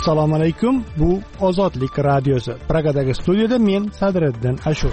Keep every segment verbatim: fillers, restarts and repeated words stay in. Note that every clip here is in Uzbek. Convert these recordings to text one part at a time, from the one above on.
Assalomu alaykum. Bu Ozodlik radiosi. Pragadagi studiyada men Sadriddin Ashur.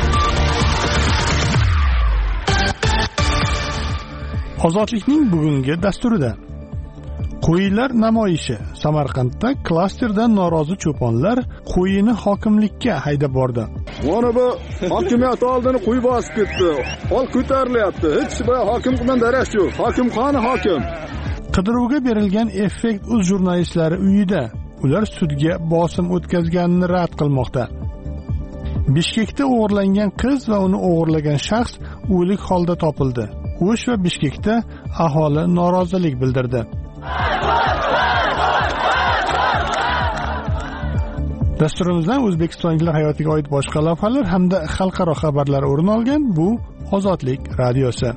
Ozodlikning bugungi dasturida qo'ylar namoyishi. Samarqandda klasterdan norozi cho'ponlar qo'yini hokimlikka haydab bordi. Mana bu hokimiyat oldini qo'y bosib ketdi. Ol ko'tarilyapti. Hech bir hokim bilan daraxt yo'q. Hokim qani hokim? Qidiruvga berilgan Effekt uz jurnalistlari uyida ular sudga bosim o'tkazganini rad qilmoqda. Bishkekda o'g'irlangan qiz va uni o'g'irlagan shaxs o'lik holda topildi. O'sh va Bishkekda aholi norozilik bildirdi. Dasturimizdan O'zbekistonliklar hayotiga oid boshqa lavhalar hamda xalqaro xabarlar o'rin olgan. Bu Ozodlik radiosi.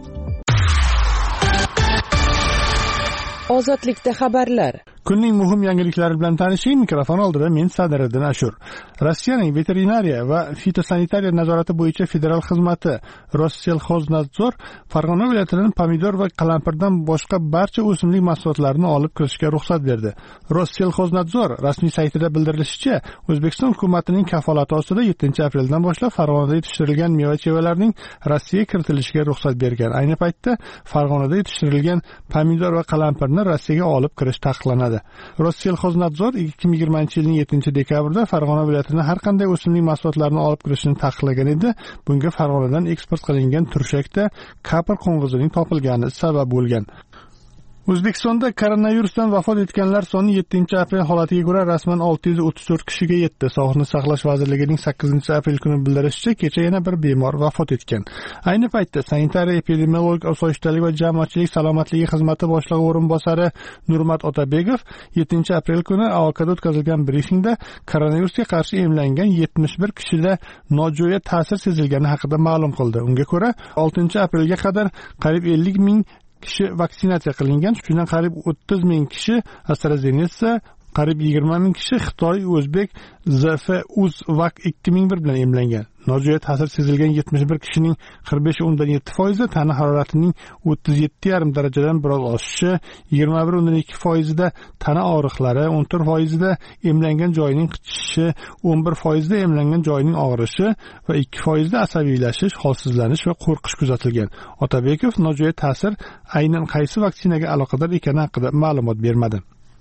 Ozodlikda xabarlar. Kunning muhim yangiliklari bilan tanishing. Mikrofon oldida men Sadriddin Ashur. Rossiyaning veterinariya va fitosanitariya nazorati bo'yicha federal xizmati Rossellxoznadzor Farg'ona viloyatidan pomidor va qalampirdan boshqa barcha o'simlik mahsulotlarini olib kirishga ruxsat berdi. Rossellxoznadzor rasmiy saytida bildirilishicha, O'zbekiston hukumatining kafolati ostida yettinchi apreldan boshlab Farg'onada yetishtirilgan meva-chevalarning Rossiyaga kiritilishiga ruxsat bergan. Ayni paytda Farg'onada yetishtirilgan pomidor va qalampirni Rossiyaga olib kirish taqiqlanadi. Rossellxoznadzor ikki ming yigirmanchi yilning yettinchi dekabrida Farg'ona viloyatidan har qanday o'simlik mahsulotlarini olib kirishni taqiqlagan edi. Bunga Farg'onadan eksport qilingan turshakda kapr qo'ng'izining topilgani sabab bo'lgan. O'zbekistonda koronavirusdan vafot etganlar soni yettinchi aprel holatiga ko'ra rasman olti yuz o'ttiz to'rt kishiga yetdi. Sog'liqni saqlash vazirligining sakkizinchi aprel kuni bildirishicha, kecha yana bir bemor vafot etgan. Ayni paytda sanitariya epidemiologik osoyishtalik va jamoatchilik salomatligi xizmati boshlig'i o'rinbosari Nurmat Otabekov yettinchi aprel kuni A O K'da o'tkazilgan brifingda koronavirusga qarshi emlangan yetmish bir kishida nojo'ya ta'sir sezilgani haqida ma'lum qildi. Unga ko'ra, oltinchi aprelga qadar qariyb ellik ming kishi vaksinatsiya qilingan. Shundan qariyb o'ttiz ming kishi AstraZeneca, qariyb yigirma ming kishi Xitoy, O'zbek Zfuzvac ikki ming bir bilan emlangan. Nojo'ya ta'sir sezilgan yetmish bir kishining qirq besh o'ndan yetti foizi tana haroratining o'ttiz yetti yarim darajadan biroz oshishi, yigirma bir o'ndan ikki foizida tana og'riqlari, o'n to'rt foizida emlangan joyining qichishishi, o'n bir foizida emlangan joyining og'rishi va ikki foizida asabiylashish, holsizlanish va qo'rqish kuzatilgan. Otabekov nojo'ya ta'sir aynan qaysi vaksinaga aloqador ekani haqida ma'lumot bermadi.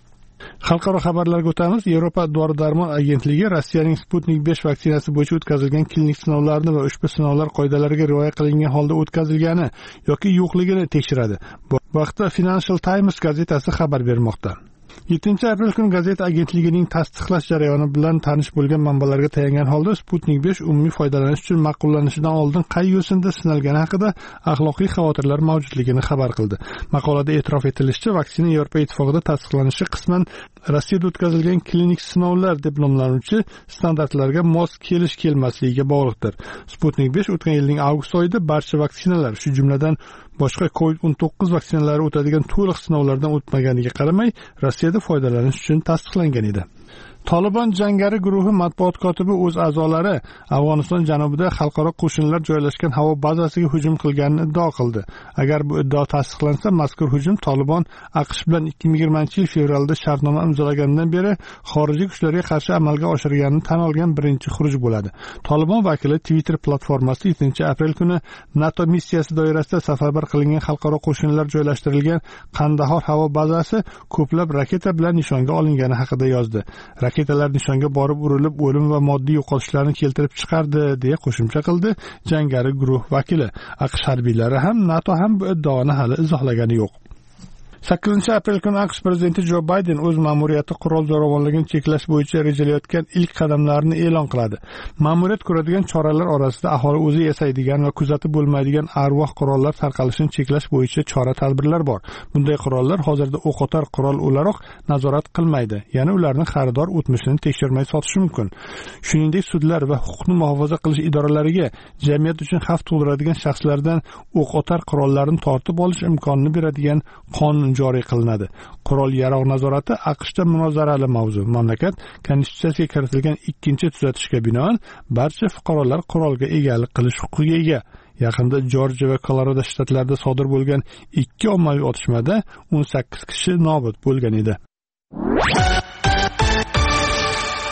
Xalqaro xabarlarga o'tamiz. Yevropa dori-darmon agentligi Rossiyaning Sputnik besh vaksinasi bo'yicha o'tkazilgan klinik sinovlarni va ushbu sinovlar qoidalariga rioya qilingan holda o'tkazilgani yoki yo'qligini tekshiradi. Bu vaqtda Financial Times gazetasi xabar bermoqda. yettinchi aprel kuni gazeta agentligining tasdiqlash jarayoni bilan tanish bo'lgan manbalarga tayangan holda Sputnik besh umumiy foydalanish uchun ma'qullanishidan oldin qay yo'sinda sinalgani haqida axloqiy xavotirlar mavjudligini xabar qildi. Maqolada e'tirof etilishicha, vaksina Yevropa ittifoqida tasdiqlanishi qisman Rossiyada o'tkazilgan klinik sinovlar deb nomlanuvchi standartlarga mos kelish-kelmasligiga bog'liqdir. Sputnik besh o'tgan yilning avgust oyida barcha vaksinalar, shu jumladan boshqa kovid o'n to'qqiz vaksinalari o'tadigan to'liq sinovlardan o'tmaganiga qaramay, Rossiyada foydalanish uchun tasdiqlangan edi. Tolibon jangari guruhi matbuot kotibi o'z a'zolari Afg'oniston janubida xalqaro qo'shinlar joylashgan havo bazasiga hujum qilganini iddao qildi. Agar bu iddao tasdiqlansa, mazkur hujum Tolibon AQSh bilan ikki ming yigirmanchi yil fevralda shartnoma imzolaganidan beri xorijiy kuchlarga qarshi amalga oshirganini tan olgan birinchi xuruj bo'ladi. Tolibon vakili Twitter platformasida yettinchi aprel kuni NATO missiyasi doirasida safarbar qilingan xalqaro qo'shinlar joylashtirilgan Qandahor havo bazasi ko'plab raketa bilan nishonga olingani haqida yozdi. Raketalar nishonga borib urilib, o'lim va moddiy yo'qotishlarni keltirib chiqardi, deya qo'shimcha qildi jangari guruh vakili. AQSh harbiylari ham NATO ham bu iddaoni hali izohlagani yo'q. sakkizinchi aprel kuni AQSh prezidenti Jo Bayden o'z ma'muriyati qurol zo'ravonligini cheklash bo'yicha rejalayotgan ilk qadamlarni e'lon qiladi. Ma'muriyat ko'radigan choralar orasida aholi o'zi yasaydigan va kuzatib bo'lmaydigan arvoh qurollar tarqalishini cheklash bo'yicha chora-tadbirlar bor. Bunday qurollar hozirda o'qotar qurol o'laroq nazorat qilmaydi, ya'ni ularni xaridor o'tmishini tekshirmay sotishi mumkin. Shuningdek, sudlar va huquqni muhofaza qilish idoralariga jamiyat uchun xavf tug'diradigan shaxslardan o'qotar qurollarni tortib olish imkonini beradigan qonun joriy qilinadi. Qurol yarog' nazorati AQShda munozarali mavzu. Mamlakat konstitutsiyasiga kiritilgan ikkinchi tuzatishga binoan barcha fuqarolar qurolga egalik qilish huquqiga ega. Yaqinda Jorjiya va Kolorado shtatlarida sodir bo'lgan ikki ommaviy otishmada o'n sakkiz kishi nobud bo'lgan edi.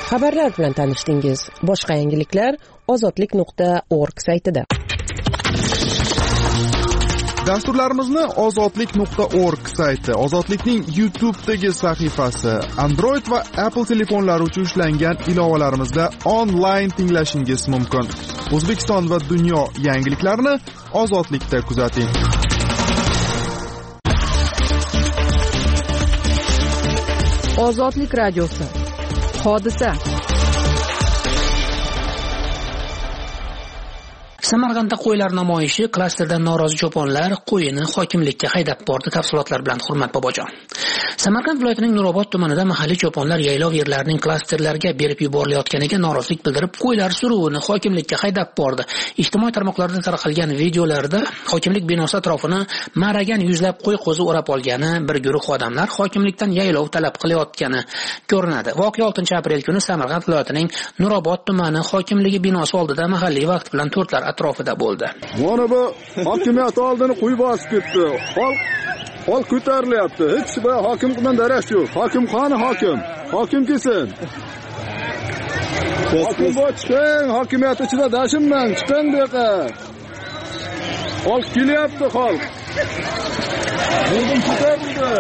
Xabarlar bilan tanishdingiz. Boshqa yangiliklar ozodlik nuqta org saytida. Dasturlarimizni ozodlik nuqta org sayti, Ozodlikning YouTube'dagi sahifasi, Android va Apple telefonlari uchun ishlangan ilovalarimizda onlayn tinglashingiz mumkin. O'zbekiston va dunyo yangiliklarini Ozodlikda kuzating. Ozodlik radiosi. Hodisa. Samarqandda qo'ylar namoyishi, klasterdan norozi cho'ponlar qo'yini hokimlikka haydab bordi. Tafsilotlar bilan Hurmat Bobojon. Samarqand viloyatining Nurobod tumanida mahalliy cho'ponlar yaylov yerlarining klasterlarga berib yuborilayotganiga norozilik bildirib, qo'ylar suruvini hokimlikka haydab bordi. Ijtimoiy tarmoqlarda tarqalgan videolarda hokimlik binosi atrofini maragan yuzlab qo'y qo'zi o'rab olgani, bir guruh odamlar hokimlikdan yaylov talab qilayotgani ko'rinadi. Voqea oltinchi aprel kuni Samarqand viloyatining Nurobod tumani hokimligi binosi oldida mahalliy vaqt bilan to'rtlar atrofida bo'ldi. Mana bu hokimiyat oldini qo'y bosib ketdi. Xalq Hol ko'tarilyapti. Hech bir hokim bilan daraxt yo'q. Hokim qani hokim? Hokim kelsin. Hokim bo'l chiqing, hokimiyat ichida dashimman, chiqing bu yoqqa. Xalq kelyapti, xalq. Bundan ko'tarildi.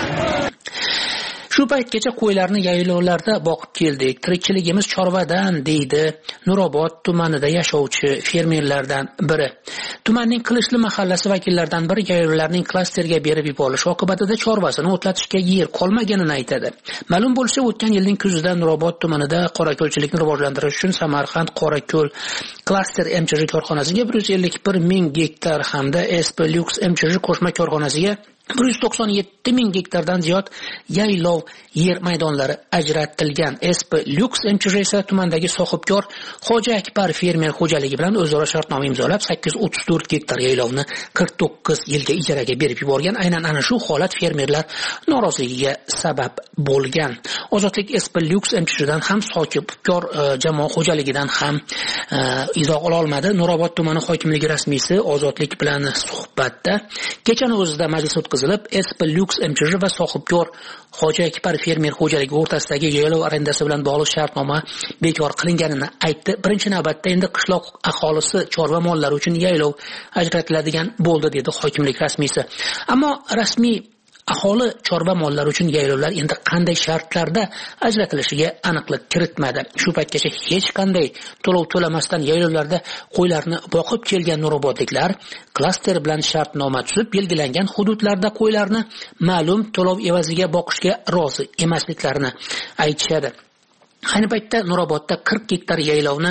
Shu paytgacha qo'ylarni yaylovlarda boqib keldik. Tirikchiligimiz chorvadan, deydi Nurobod tumanida yashovchi fermerlardan biri. Tumanning Qilishli mahallasi vakillaridan biri yaylovlarning klasterga berib yuborilishi oqibatida chorvasini o'tlatishga yer qolmaganini aytadi. Ma'lum bo'lishicha, o'tgan yilning kuzida Nurobod tumanida qorako'lchilikni rivojlantirish uchun Samarqand Qorako'l klaster M Ch J korxonasiga bir yuz ellik bir ming gektar hamda S P Lux M Ch J qo'shma korxonasiga bir yuz to'qson yetti ming gektardan ziyod yaylov yer maydonlari ajratilgan. S P Lux M Ch J esa tumandagi sohibkor Xo'ja Akbar fermer xo'jaligi bilan o'zaro shartnoma imzolab sakkiz yuz o'ttiz to'rt gektar yaylovni qirq to'qqiz yilga ijaraga berib yuborgan. Aynan ana shu holat fermerlar noroziligiga sabab bo'lgan. Ozodlik S P Lux M Ch J dan ham sohibkor jamoa xo'jaligidan ham e, izoh ola olmadi. Nurobod tumani hokimligi rasmiysi Ozodlik bilan suhbatda kechani o'zida majlis o'tkazilib, S P Lux M Ch J va sohibkor Xo'ja Akbar fermer xo'jaligi o'rtasidagi yaylov arendasi bilan bog'liq shartnoma bekor qilinganini aytdi. Birinchi navbatda endi qishloq aholisi chorva mollari uchun yaylov ajratiladigan bo'ldi, dedi hokimlik rasmiysi. Ammo rasmiy aholi chorva mollari uchun yaylovlar endi qanday shartlarda ajratilishiga aniqlik kiritmadi. Shu paytgacha hech qanday to'lov to'lamasdan yaylovlarda qo'ylarni boqib kelgan nurobodliklar klaster bilan shartnoma tuzib, belgilangan hududlarda qo'ylarni ma'lum to'lov evaziga boqishga rozi emasliklarini aytishadi. Ayni paytda Nurobodda qirq gektar yaylovni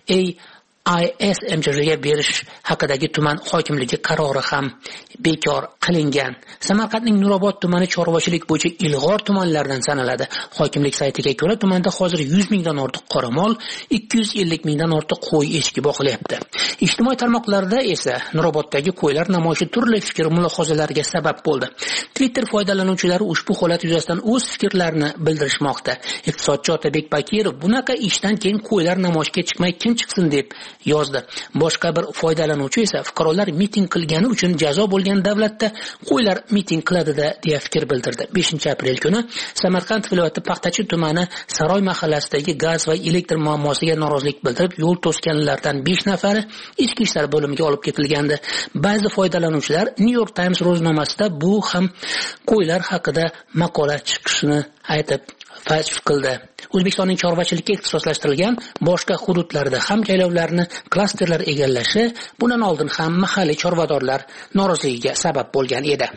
A I S M Ch Jga berish haqidagi tuman hokimligi qarori ham bekor qilingan. Samarqandning Nurobod tumani chorvachilik bo'yicha ilg'or tumanlardan sanaladi. Hokimlik saytiga ko'ra, tumanda hozir yuz mingdan ortiq qoramol, ikki yuz ellik mingdan ortiq qo'y echki boqilyapti. Ijtimoiy tarmoqlarda esa Nuroboddagi qo'ylar namoyishi turli fikr mulohazalarga sabab bo'ldi. Twitter foydalanuvchilari ushbu holat yuzasidan o'z fikrlarini bildirishmoqda. Iqtisodchi Otabek Bakirov bunaqa ishdan keyin qo'ylar namoyishga chiqmay kim chiqsin deb yozdi. Boshqa bir foydalanuvchi esa fuqarolar miting qilgani uchun jazo bo'lgan davlatda qo'ylar miting qiladi-da deya fikr bildirdi. beshinchi aprel kuni Samarqand viloyati Paxtachi tumani Saroy mahallasidagi gaz va elektr muammosiga norozilik bildirib, yo'l to'sganlardan besh nafari ichki ishlar bo'limiga olib ketilgandi. Ba'zi foydalanuvchilar New York Times ro'znomasida bu ham qo'ylar haqida maqola chiqishini aytib fash qildi. O'zbekistonning chorvachilikka ixtisoslashtirilgan boshqa hududlarda ham yaylovlarni klasterlar egallashi bundan oldin ham mahalliy chorvadorlar noroziligiga sabab bo'lgan edi.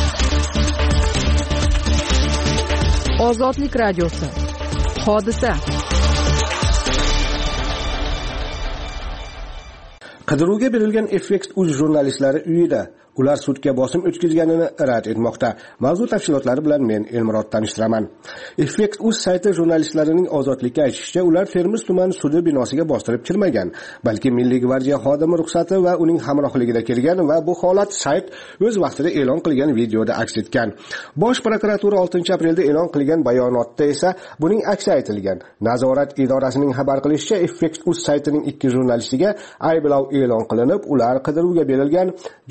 Ozodlik radiosi. Hodisa. Qidiruvga berilgan F X uz jurnalistlari uyida ular sudga bosim o'tkazganini rad etmoqda. Mavzu tafsilotlari bilan men Elmurod tanishtiraman. F X uz sayti jurnalistlarining ozodlikka aytishicha, ular Termiz tumani sudi binosiga bostirib kirmagan, balki Milliy gvardiya xodimi ruxsati va uning hamrohligida kelgan va bu holat sayt o'z vaqtida e'lon qilgan videoda aks etgan. Bosh prokuratura oltinchi aprelda e'lon qilgan bayonotda esa buning aksi aytilgan. Nazorat idorasining xabar qilishicha, F X uz saytining ikki jurnalistiga ayblov e'lon qilinib, ular qidiruvga berilgan joriy yilning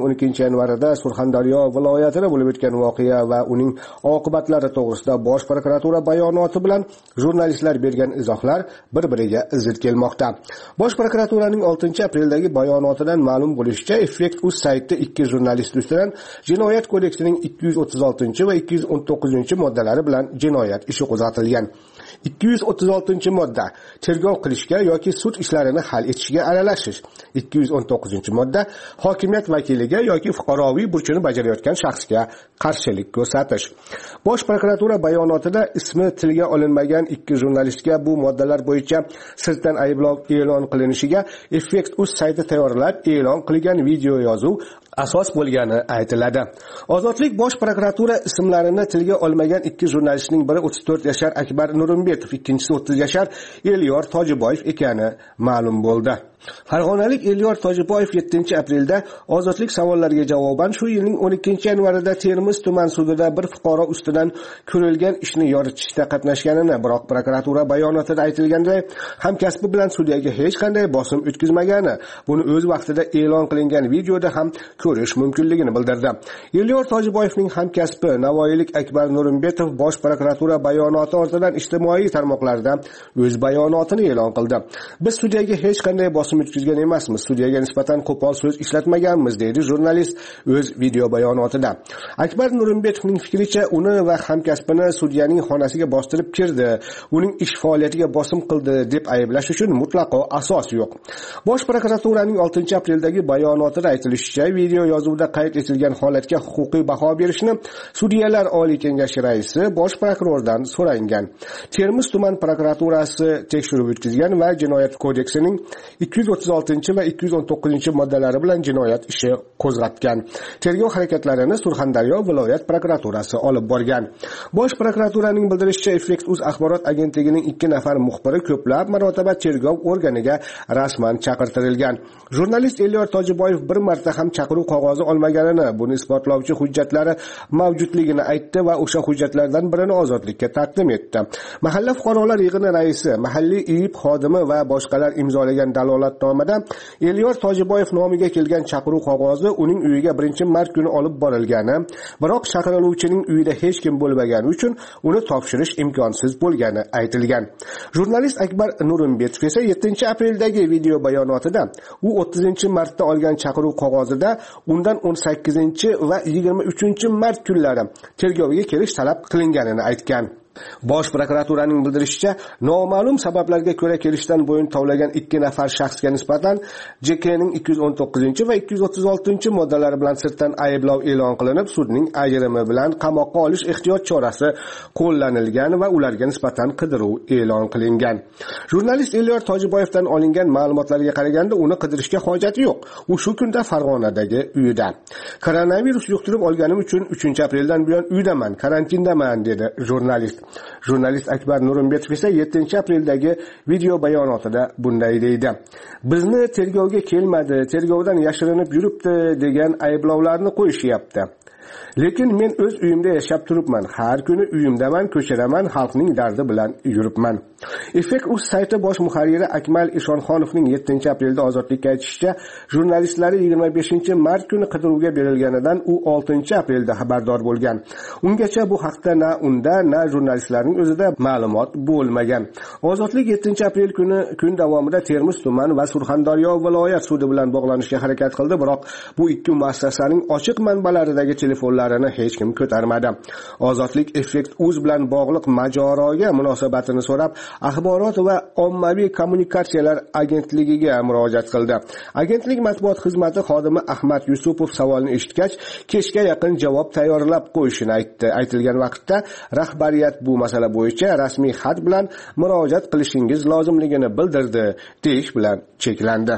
o'n ikkinchi yanvarida Surxondaryo viloyatida bo'lib o'tgan voqea va uning oqibatlari to'g'risida Bosh prokuratura bayonoti bilan jurnalistlar bergan izohlar bir-biriga zid kelmoqda. Bosh prokuraturaning oltinchi apreldagi bayonotidan ma'lum bo'lishicha, Effect.uz sayti ikki jurnalist ustidan Jinoyat kodeksining ikki yuz o'ttiz oltinchi va ikki yuz o'n to'qqizinchi moddalari bilan jinoyat ishi qo'zg'atilgan. ikki yuz o'ttiz oltinchi modda tergov qilishga yoki sud ishlarini hal etishga aralashish. ikki yuz o'n to'qqizinchi modda hokimiyat vakiliga yoki fuqaroviy burchini bajarayotgan shaxsga qarshilik ko'rsatish. Bosh prokuratura bayonotida ismi tilga olinmagan ikki jurnalistga bu moddalar bo'yicha sirtdan ayblov e'lon qilinishiga Effect.uz sayti tayyorlab e'lon qilgan video yozuv asos bo'lgani aytiladi. Ozodlik Bosh prokuratura ismlarini tilga olmagan ikki jurnalistning biri o'ttiz to'rt yashar Akbar Nurimbetov, ikkinchisi o'ttiz yashar Elyor Tojiboyev ekani ma'lum bo'ldi. Farg'onalik Elyor Tojiboyev yettinchi aprelda Ozodlik savollariga javoban shu yilning o'n ikkinchi yanvarida Termiz tuman sudida bir fuqaro ustidan ko'rilgan ishni yoritishda qatnashganini, biroq prokuratura bayonotida aytilganday hamkasbi bilan sudyaga hech qanday bosim o'tkazmagani, buni o'z vaqtida e'lon qilingan videoda ham ko'rish mumkinligini bildirdi. Elyor Tojiboyevning hamkasbi Navoiylik Akbar Nurimbetov Bosh prokuratura bayonoti ortidan ijtimoiy tarmoqlarda o'z bayonotini e'lon qildi. Biz sudyaga hech qanday bosim o'tkazgan emasmiz, sudyaga nisbatan qo'pol so'z ishlatmaganmiz, deydi jurnalist o'z video bayonotida. Akbar Nurimbetovning fikricha, uni va hamkasbini sudyaning xonasiga bostirib kirdi, uning ish faoliyatiga bosim qildi deb ayblash uchun mutlaqo asos yo'q. Bosh prokuraturaning oltinchi apreldagi bayonotida aytilishicha, video yozuvda qayd etilgan holatga huquqiy baho berishni Sudyalar Oliy Kengashi raisi Bosh prokurordan so'rangan. Termiz tuman prokuraturasi tekshiruv o'tkazgan va Jinoyat kodeksining ikki yuz o'ttiz oltinchi va ikki yuz o'n to'qqizinchi moddalari bilan jinoyat ishi qo'zg'atgan. Tergov harakatlarini Surxondaryo viloyat prokuraturasi olib borgan. Bosh prokuraturaning bildirishicha, Effect.uz axborot agentligining ikki nafar muxbiri ko'plab marotaba tergov organiga rasman chaqirtirilgan. Jurnalist Elyor Tojiboyev bir marta ham chaqiruv qog'ozi olmaganini, buni isbotlovchi hujjatlari mavjudligini aytdi va o'sha hujjatlardan birini ozodlikka taqdim etdi. Mahalla fuqarolar yig'ini raisi, mahalliy I I B xodimi va boshqalar imzolagan dalolatnomada Elyor Tojiboyev nomiga kelgan chaqiruv qog'ozi uning uyiga birinchi mart kuni olib borilgani, biroq chaqiriluvchining uyida hech kim bo'lmagani uchun uni topshirish imkonsiz bo'lgani aytilgan. Jurnalist Akbar Nurimbetov esa yettinchi apreldagi video bayonotida u o'ttizinchi martda olgan chaqiruv qog'ozida undan o'n sakkizinchi va yigirma uchinchi mart kunlari tergovga kelish talab qilinganini aytgan. Bosh prokuraturaning bildirishicha, noma'lum sabablarga ko'ra kelishdan bo'yin tovlagan ikki nafar shaxsga nisbatan J K ning ikki yuz o'n to'qqizinchi va ikki yuz o'ttiz oltinchi moddalari bilan sirtdan ayblov e'lon qilinib, sudning ajrimi bilan qamoqqa olish ehtiyot chorasi qo'llanilgan va ularga nisbatan qidiruv e'lon qilingan. Jurnalist Elyor Tojiboyevdan olingan ma'lumotlarga qaraganda, uni qidirishga hojat yo'q. U shu kunda Farg'onadagi uyida. Koronavirus yuqtirib olganim uchun uchinchi apreldan buyon uydaman, karantindaman, dedi jurnalist. Jurnalist Akbar Nurimbetov esa yettinchi apreldagi video bayonotida bunday deydi: Bizni tergovga kelmadi, tergovdan yashirinib yuribdi degan ayblovlarni qo'yishyapti. Lekin men o'z uyimda yashab turibman. Har kuni uyimdaman, ko'chiraman, xalqning dardi bilan yuribman. Effect.uz sayti bosh muharriri Akmal Ishonxonovning yettinchi aprelda Ozodlikka aytishicha, jurnalistlari yigirma beshinchi mart kuni qidiruvga berilganidan u oltinchi aprelda xabardor bo'lgan. Ungacha bu haqda na unda, na jurnalistlarning o'zida ma'lumot bo'lmagan. Ozodlik yettinchi aprel kuni kun davomida Termiz tuman va Surxondaryo viloyat sudi bilan bog'lanishga harakat qildi, biroq bu ikki muassasaning ochiq manbalaridagi telefonlarini hech kim ko'tarmadi. Ozodlik Effect.uz bilan bog'liq mojaroga munosabatini so'rab, axborot va ommaviy kommunikatsiyalar agentligiga murojaat qildi. Agentlik matbuot xizmati xodimi Ahmad Yusupov savolni eshitgach, kechga yaqin javob tayyorlab qo'yishini aytdi. Aytilgan vaqtda rahbariyat bu masala bo'yicha rasmiy xat bilan murojaat qilishingiz lozimligini bildirdi, deyish bilan cheklandi.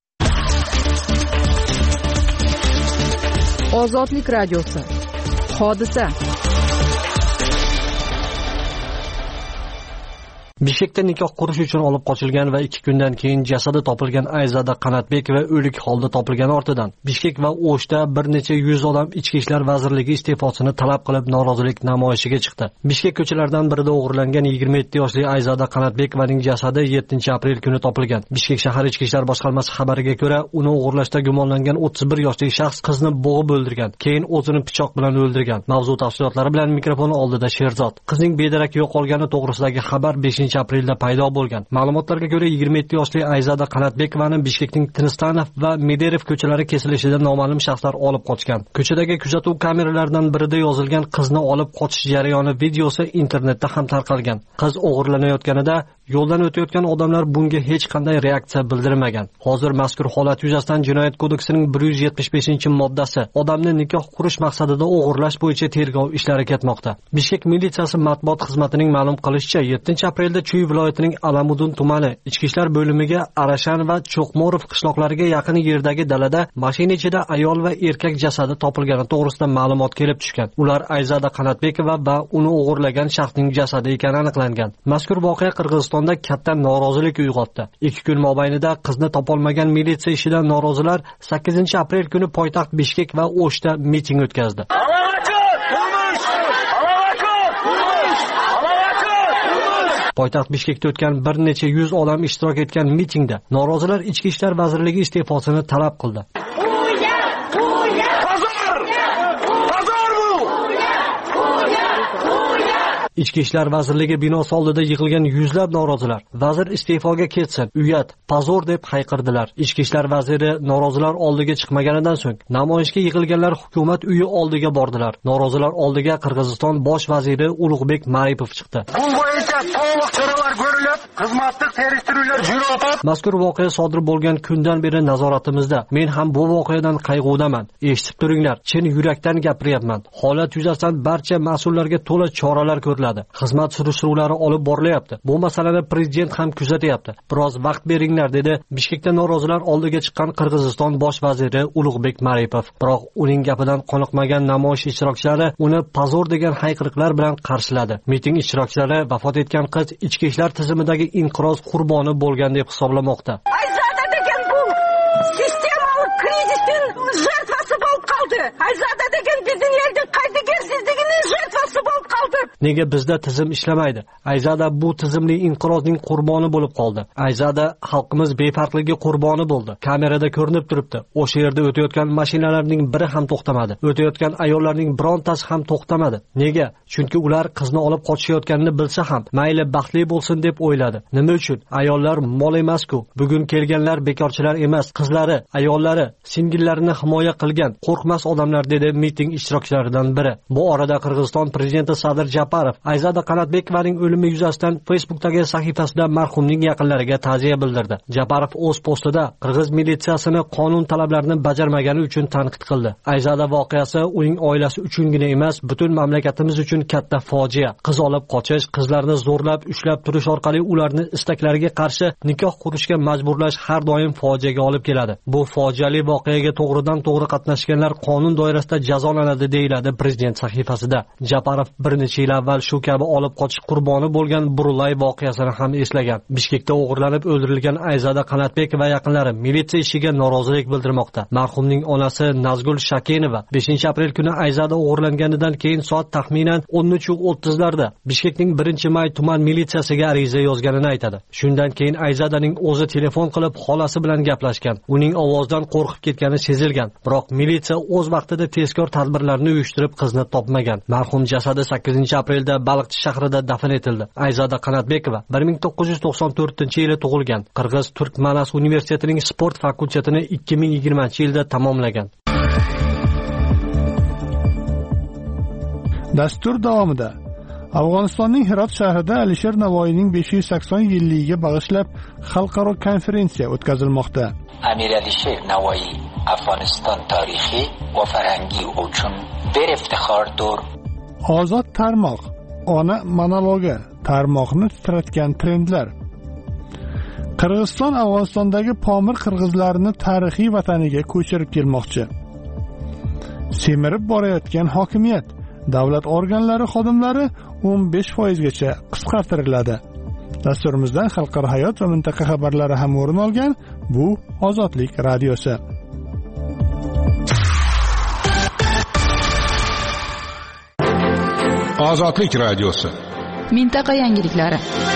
Ozodlik radiosi. Hodisa. Bishkekda nikoh qurish uchun olib qochilgan va ikki kundan keyin jasadi topilgan Ayzada Qanatbekova o'lik holda topilgani ortidan Bishkek va O'shda bir necha yuz odam Ichki ishlar vazirligi iste'fosini talab qilib norozilik namoyishiga chiqdi. Bishkek ko'chalaridan birida o'g'irlangan yigirma yetti yoshli Ayzada Qanatbekovaning jasadi yettinchi aprel kuni topilgan. Bishkek shahar Ichki ishlar boshqarmasi xabariga ko'ra, uni o'g'irlashda gumonlangan o'ttiz bir yoshli shaxs qizni bo'g'ib o'ldirgan, keyin o'zini pichoq bilan o'ldirgan. Mavzu tafsilotlari bilan mikrofon oldida Sherzod. Qizning bedarak yo'qolgani to'g'risidagi xabar beshinchi aprelda paydo bo'lgan. Ma'lumotlarga ko'ra, yigirma yetti yoshli Ayzada Qanatbekovani Bishkekning Tinstanov va Mederev ko'chalari kesilishida noma'lum shaxslar olib qochgan. Ko'chadagi kuzatuv kameralaridan birida yozilgan qizni olib qochish jarayoni videosi internetda ham tarqalgan. Qiz o'g'irlanayotganida yo'ldan o'tayotgan odamlar bunga hech qanday reaksiya bildirmagan. Hozir mazkur holat yuzasidan Jinoyat kodeksining bir yuz yetmish beshinchi moddasi odamni nikoh qurish maqsadida o'g'irlash bo'yicha tergov ishlari ketmoqda. Bishkek militsiyasi matbuot xizmatining ma'lum qilishicha, yettinchi aprelda Chuy viloyatining Alamudin tumani Ichki ishlar bo'limiga Arashan va Cho'qmorov qishloqlariga yaqin yerdagi dalada mashina ichida ayol va erkak jasadi topilgani to'g'risida ma'lumot kelib tushgan. Ular Ayzada Qanatbekova va uni o'g'irlagan shaxsning jasadi ekani aniqlangan. Mazkur voqea Qirg'izistonda katta norozilik uyg'otdi. ikki kun mobaynida qizni topolmagan militsiya ishidan norozilar sakkizinchi aprel kuni poytaxt Bishkek va O'shda miting o'tkazdi. Poytaxt Bishkekda o'tgan bir necha yuz odam ishtirok etgan mitingda norozilar Ichki ishlar vazirligi iste'fosini talab qildi. Ichki ishlar vazirligi binosi oldida yig'ilgan yuzlab norozilar vazir iste'foga ketsin, uyat, pozor deb hayqirdilar. Ichki ishlar vaziri norozilar oldiga chiqmaganidan so'ng namoyishga yig'ilganlar hukumat uyi oldiga bordilar. Norozilar oldiga Qirg'iziston bosh vaziri Ulug'bek Maripov chiqdi. Bu bo'yicha to'liq choralar ko'rilib, xizmatlik terishtiruvlar yurib. Mazkur voqea sodir bo'lgan kundan beri nazoratimizda. Men ham bu voqeadan qayg'udaman. Eshitib turinglar, chin yurakdan gapiryapman. Holat yuzasidan barcha mas'ullarga to'la choralar ko'riladi. Xizmat surishtiruvlari olib borilyapti. Bu masalani prezident ham kuzatyapti. Biroz vaqt beringlar dedi Bishkekda norozilar oldiga chiqqan Qirg'iziston bosh vaziri Ulug'bek Maripov. Biroq uning gapidan qoniqmagan namoyish ishtirokchilari uni pozor degan hayqiriqlar bilan qarshiladi. Miting ishtirokchilari vafot etgan qiz ichki ishlar tizimidagi inqiroz qurboni bo'lgan deb hisoblamoqda. Ayzada degan bu sistemalik krizisning jертвасы bo'lib qoldi. Ayzada degan bizning yerning qaydigersizligining jертвасы bo'lib qoldi. Nega bizda tizim ishlamaydi? Ayzada bu tizimli inqirozning qurboni bo'lib qoldi. Ayzada xalqimiz befarqligi qurboni bo'ldi. Kamerada ko'rinib turibdi. O'sha yerda o'tayotgan mashinalarning biri ham to'xtamadi. O'tayotgan ayollarning birontasi ham to'xtamadi. Nega? Chunki ular qizni olib qochishayotganini bilsa ham, mayli baxtli bo'lsin deb o'yladi. Nima uchun? Ayollar mol emas-ku. Bugun kelganlar bekorchilar emas, qizlari, ayollari, singillarini himoya qilgan qo'rqmas odamlar dedi miting ishtirokchilaridan biri. Bu orada Qirg'iziston prezidenti Sadir Japarov Ayzada Qanatbekovaning o'limi yuzasidan Facebook'dagi sahifasida marhumning yaqinlariga ta'ziya bildirdi. Japarov o'z postida Qirg'iz militsiyasini qonun talablarini bajarmagani uchun tanqid qildi. Ayzada voqeasi uning oilasi uchungina emas, butun mamlakatimiz uchun katta fojia. Qiz olib qochish, qizlarni zo'rlab, ushlab turish orqali ularni istaklariga qarshi nikoh qurishga majburlash har doim fojiaga olib keladi. Bu fojiali voqeaga to'g'ridan to'g'ri qatnashganlar qonun doirasida jazolanadi deyiladi prezident sahifasida. Japarov bir necha yil avval shu kabi olib qochish qurboni bo'lgan Burulay voqeasini ham eslagan. Bishkekda o'g'irlanib o'ldirilgan Ayzada Qanatbekova yaqinlari militsiya ishiga norozilik bildirmoqda. Marhumning onasi Nazgul Shakenova beshinchi aprel kuni Ayzada o'g'irlanganidan keyin soat taxminan o'n uch o'ttizlarda Bishkekning birinchi may tuman militsiyasiga ariza yozganini aytadi. Shundan keyin Ayzadaning o'zi telefon qilib xolasi bilan gaplashgan. Uning ovozidan qo'rqib ketgani sezilgan. Biroq militsiya o'z vaqtida tezkor tadbirlarni uyushtirib qizni topmagan. Marhum jasadi sakkizinchi aprelda Baliqchi shahrida dafn etildi. Ayzada Qanatbekova bir ming to'qqiz yuz to'qson to'rtinchi yili tug'ilgan. Qirg'iz Turkmanas universitetining sport fakultetini ikki ming yigirmanchi yilda tamomlagan. Dastur davomida Afg'onistonning Hirot shahrida Alisher Navoiyning besh yuz sakson yilligiga bag'ishlab xalqaro konferensiya o'tkazilmoqda. Amir Alisher Navoiy Afg'oniston tarixi va farhangi uchun bir iftixordir. Ozod tarmoq, ona monologi, tarmoqni titratgan trendlar. Qirg'iziston Afg'onistondagi pomir qirg'izlarini tarixiy vataniga ko'chirib kelmoqchi. Semirib borayotgan hokimiyat, davlat organlari xodimlari o'n besh foizgacha qisqartiriladi. Dasturimizdan xalqaro hayot va mintaqa xabarlari ham o'rin olgan. Bu Ozodlik radiosi. Ozodlik radiosi. Mintaqa yangiliklari.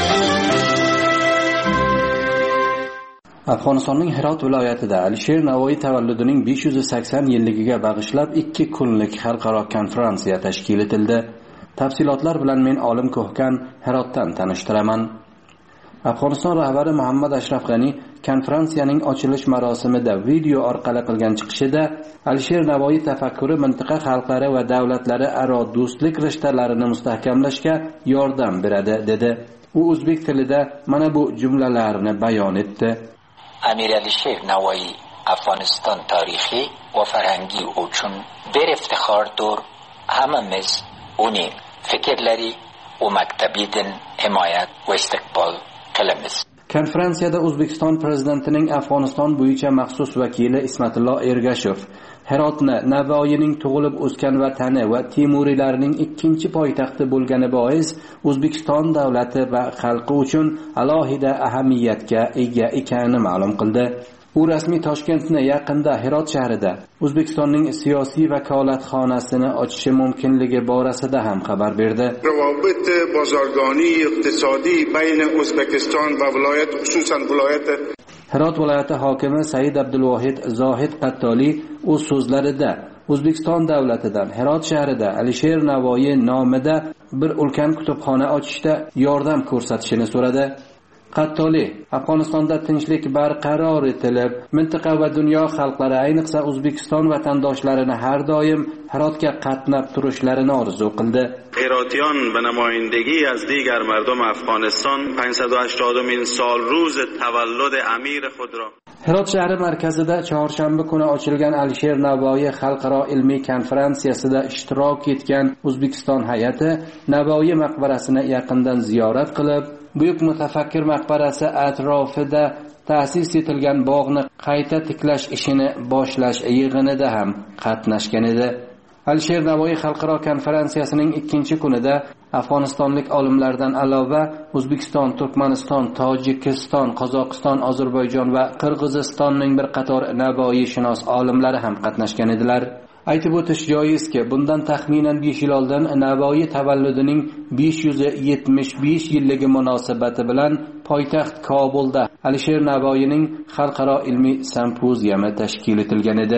Afg'onistonning Hirot viloyatida Alisher Navoiy tavalludining besh yuz sakson yilligiga bag'ishlab ikki kunlik xalqaro konferensiya tashkil etildi. Tafsilotlar bilan men Olim Ko'hkan Hirotdan tanishtiraman. Afg'oniston rahbari Muhammad Ashraf G'ani konferensiyaning ochilish marosimida video orqali qilgan chiqishida Alisher Navoiy tafakkuri mintaqa xalqlari va davlatlari aro do'stlik rishtalarini mustahkamlashga yordam beradi dedi. U o'zbek tilida mana bu jumlalarni bayon etdi. امیر علیشیر نوایی افغانستان تاریخی و فرهنگی uchun bir iftixordir. Hammamiz uni fikrlari va maktabidan himoya va istiqbol qilamiz. Konferensiyada O'zbekiston prezidentining Afg'oniston bo'yicha maxsus vakili Ismatullo Ergashev Hirotni Navoiyning tug'ilib o'sgan vatani va Temuriylarning ikkinchi poytaxti bo'lgani bois O'zbekiston davlati va xalqi uchun alohida ahamiyatga ega ekanini ma'lum qildi. U rasmiy Toshkentni yaqinda Hirot shahrida O'zbekistonning siyosiy vakolatxonasini ochishi mumkinligi borasida ham xabar berdi. Ravobit bozorgoni iqtisodiy bayni O'zbekiston va viloyat, xususan viloyat Hirot viloyati hokimi Said Abdulvohid Zohid Qattoli o'z so'zlarida O'zbekiston davlatidan Hirot shahrida Alisher Navoiy nomida bir ulkan kutubxona ochishda yordam ko'rsatishini so'radi. Qattoli Afg'onistonda tinchlik barqaror etilib, mintaqa va dunyo xalqlari, ayniqsa O'zbekiston vatandoshlarini har doim Hirotga qatnab turishlarini orzu qildi. Hirotiyon به نمایندگی از دیگر مردم افغانستان پانصد و هشتادمین سال روز تولد امیر خود را Hirot shahri markazida chorshanba kuni ochilgan Alisher Navoiy xalqaro ilmiy konferensiyasida ishtirok etgan O'zbekiston hay'ati Navoiy maqbarasini yaqindan ziyorat qilib, buyuk mutafakkir maqbarasi atrofida ta'sis etilgan bog'ni qayta tiklash ishini boshlash yig'inida ham qatnashgan edi. Alisher Navoiy xalqaro konferensiyasining ikkinchi kunida Afg'onistonlik olimlardan alova O'zbekiston, Turkmaniston, Tojikiston, Qozog'iston, Ozarbayjon va Qirg'izistonning bir qator Navoiyshunos olimlari ham qatnashgan edilar. Aytib o'tish joizki, bundan taxminan besh yil oldin Navoiy tavalludining besh yuz yetmish besh yilligi munosabati bilan poytaxt Kobulda Alisher Navoiyning xalqaro ilmiy simpoziyumi tashkil etilgan edi.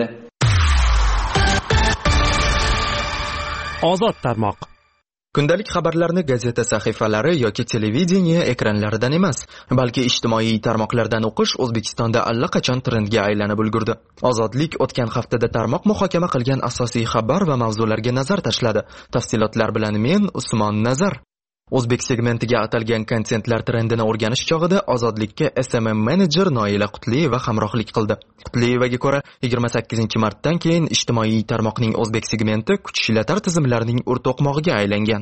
Ozod tarmoq. Kundalik xabarlarni gazeta sahifalari yoki televideniye ekranlaridan emas, balki ijtimoiy tarmoqlardan o'qish O'zbekistonda allaqachon trendga aylanib ulgurdi. Ozodlik o'tgan haftada tarmoq muhokama qilgan asosiy xabar va mavzularga nazar tashladi. Tafsilotlar bilan men Usmon Nazar. O'zbek segmentiga atalgan kontentlar trendini o'rganish chog'ida Ozodlikka S M M menejer Noila Qutliyeva hamrohlik qildi. Qutliyevaga ko'ra, yigirma sakkizinchi martdan keyin ijtimoiy tarmoqning O'zbek segmenti kuch ishlatar tizimlarining o'rtoqmog'iga aylangan.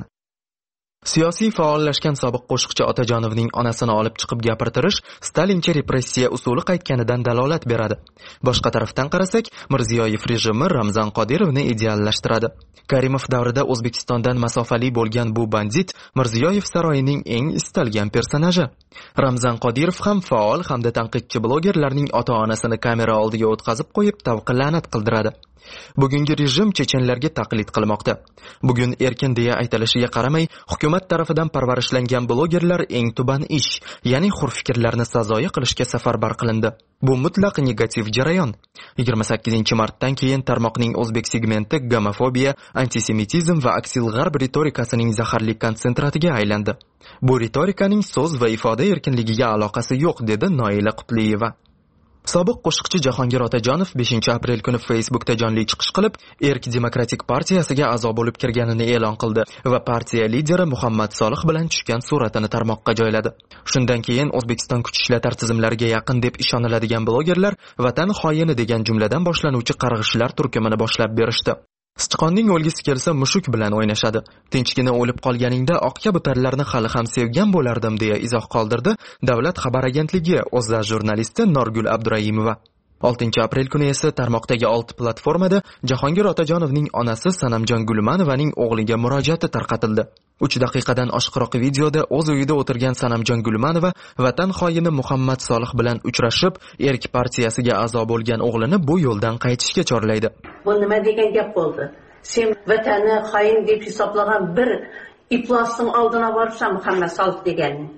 Siyosiy faollashgan sobiq qo'shiqchi Otajonovning onasini olib chiqib gapirtirish Stalincha repressiya usuli qaytganidan dalolat beradi. Boshqa tarafdan qarasak, Mirziyoyev rejimi Ramzan Qodirovni ideallashtiradi. Karimov davrida O'zbekistondan masofali bo'lgan bu bandit Mirziyoyev saroyining eng istalgan personaji. Ramzan Qodirov ham faol hamda tanqidchi blogerlarning ota-onasini kamera oldiga o'tkazib qo'yib tavqillanat qildiradi. Bugungi rejim chechenlarga taqlid qilmoqda. Bugun erkin deya aytilishiga qaramay, hukumat tarafidan parvarishlangan blogerlar eng tuban ish, ya'ni hurfikrlarni sazoyi qilishga safarbar qilindi. Bu mutlaq negativ jarayon. yigirma sakkizinchi martdan keyin tarmoqning O'zbek segmenti gomofobiya, antisemitizm va aksil g'arb ritorikasining zaharli konsentratiga aylandi. Bu ritorikaning so'z va ifoda erkinligiga aloqasi yo'q, dedi Noila Qutliyeva. Sobiq qo'shiqchi Jahongir Otajonov beshinchi aprel kuni Facebookda jonli chiqish qilib, Erk Demokratik partiyasiga a'zo bo'lib kirganini e'lon qildi va partiya lideri Muhammad Solih bilan tushgan suratini tarmoqqa joyladi. Shundan keyin O'zbekiston kuch ishlatar tizimlariga yaqin deb ishoniladigan blogerlar vatan xoyini degan jumladan boshlanuvchi qarg'ishlar turkumini boshlab berishdi. Sichqonning o'lgisi kelsa mushuk bilan o'ynashadi. Tinchgina o'lib qolganingda oq kabutarlarni hali ham sevgan bo'lardim, deya izoh qoldirdi Davlat xabar agentligi O'zA jurnalisti Norgul Abdurayimova. oltinchi aprel kuni esa tarmoqdagi olti platformada Jahongir Otajonovning onasi Sanamjon Gulmanovaning o'g'liga murojaati tarqatildi. uch daqiqadan oshiqroq videoda o'z uyida o'tirgan Sanamjon Gulmanova vatan xoyini Muhammad Solih bilan uchrashib, Erk partiyasiga a'zo bo'lgan o'g'lini bu yo'ldan qaytishga chorlaydi. Bu nima degan gap bo'ldi? Sen vatanni xoyin deb hisoblagan bir iflosning oldina borsan Muhammad Solih deganni.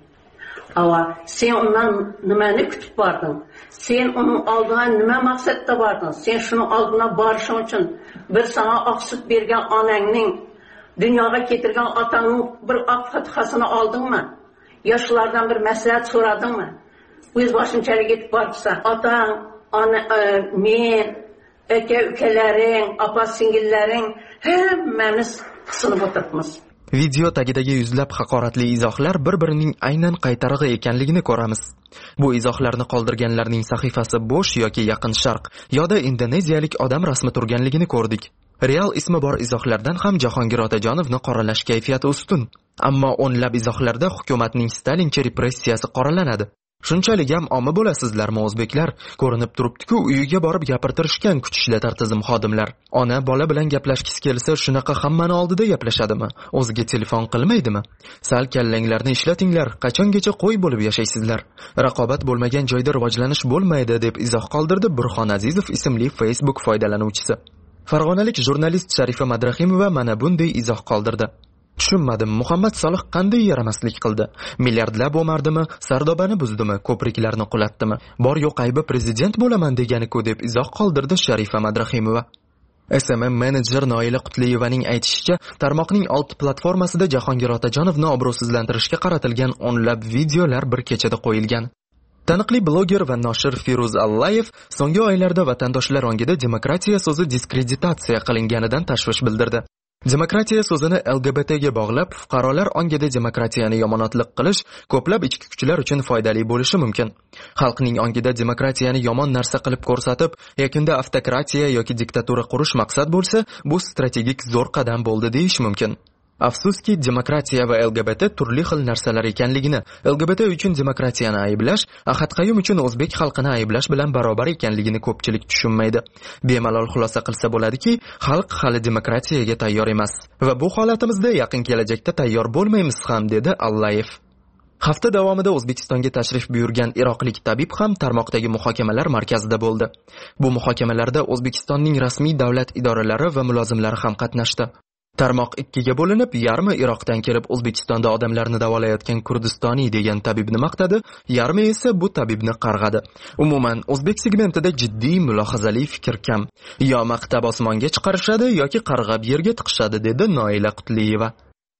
Ava sen undan nimani kutib bording? Sen uning oldina nima maqsadda bording? Sen shuni oldina borishing uchun bir sana oqsut bergan onangning, dunyoga keltirgan otangning bir oq fatihasini oldingmi? Yoshlardan bir maslahat so'radingmi? O'z boshingchalik yetib borsan, otang, ona, men, aka ukalaring, opa singillaring hammamiz qisilib o'tiribmiz. Video tagidagi yuzlab haqoratli izohlar bir-birining aynan qaytarig'i ekanligini ko'ramiz. Bu izohlarni qoldirganlarning sahifasi bo'sh yoki Yaqin Sharq yoda indoneziyalik odam rasmi turganligini ko'rdik. Real ismi bor izohlardan ham Jahongir Otajonovni qoralash kayfiyati ustun. Ammo o'nlab izohlarda hukumatning Stalincha repressiyasi qoralanadi. Shunchalik ham omma bo'lasizlarmi o'zbeklar? Ko'rinib turibdi-ku, uyiga borib gapirtirishgan kuch ishlatar tizim xodimlar. Ona bola bilan gaplashgisi kelsa, shunaqa hammani oldida gaplashadimi? O'ziga telefon qilmaydimi? Sal kallanglarni ishlatinglar, qachongacha qo'y bo'lib yashaysizlar? Raqobat bo'lmagan joyda rivojlanish bo'lmaydi, deb izoh qoldirdi Burxon Azizov ismli Facebook foydalanuvchisi. Farg'onalik jurnalist Sharifa Madrahimova mana bunday izoh qoldirdi. Tushunmadim, Muhammad Solih qanday yaramaslik qildi? Milliardlab o'mardimi, Sardobani buzdimi, ko'priklarni qulatdimi? Bor yo'q aybi prezident bo'laman degani-ku, deb izoh qoldirdi Sharifa Madrahimova. S M M menejer Noila Qutliyevaning aytishicha, tarmoqning olti platformasida Jahongir Otajonovni obro'sizlantirishga qaratilgan o'nlab videolar bir kechada qo'yilgan. Taniqli bloger va noshir Firuz Allayev so'nggi oylarda vatandoshlar ongida demokratiya so'zi diskreditatsiya qilinganidan tashvish bildirdi. Demokratiya so'zini L G B T ga bog'lab, fuqarolar ongida demokratiyani yomonotlik qilish ko'plab ichki kuchlar uchun foydali bo'lishi mumkin. Xalqning ongida demokratiyani yomon narsa qilib ko'rsatib, yakunda avtokratiya yoki diktatura qurish maqsad bo'lsa, bu strategik zo'r qadam bo'ldi deyish mumkin. Afsuski, demokratiya va L G B T turli xil narsalar ekanligini, L G B T uchun demokratiyani ayblash, Ahad Qayyum uchun o'zbek xalqini ayblash bilan barobar ekanligini ko'pchilik tushunmaydi. Bemalol xulosa qilsa bo'ladiki, xalq hali demokratiyaga tayyor emas va bu holatimizda yaqin kelajakda tayyor bo'lmaymiz ham, dedi Allayev. Hafta davomida O'zbekistonga tashrif buyurgan iroqlik tabib ham tarmoqdagi muhokamalar markazida bo'ldi. Bu muhokamalarda O'zbekistonning rasmiy davlat idoralari va mulozimlari ham qatnashdi. Tarmoq ikkiga bo'linib, yarmi Iroqdan kelib O'zbekistonda odamlarni davolayotgan Kurdistoniy degan tabibni maqtadi, yarmi esa bu tabibni qarg'adi. Umuman, o'zbek segmentida jiddiy mulohazali fikr kam. Yo maqtab osmonga chiqarishadi yoki qarg'ab yerga tiqishadi, dedi Noila Qutliyeva.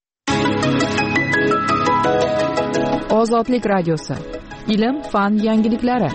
Ozodlik radiosi. Ilm, fan yangiliklari.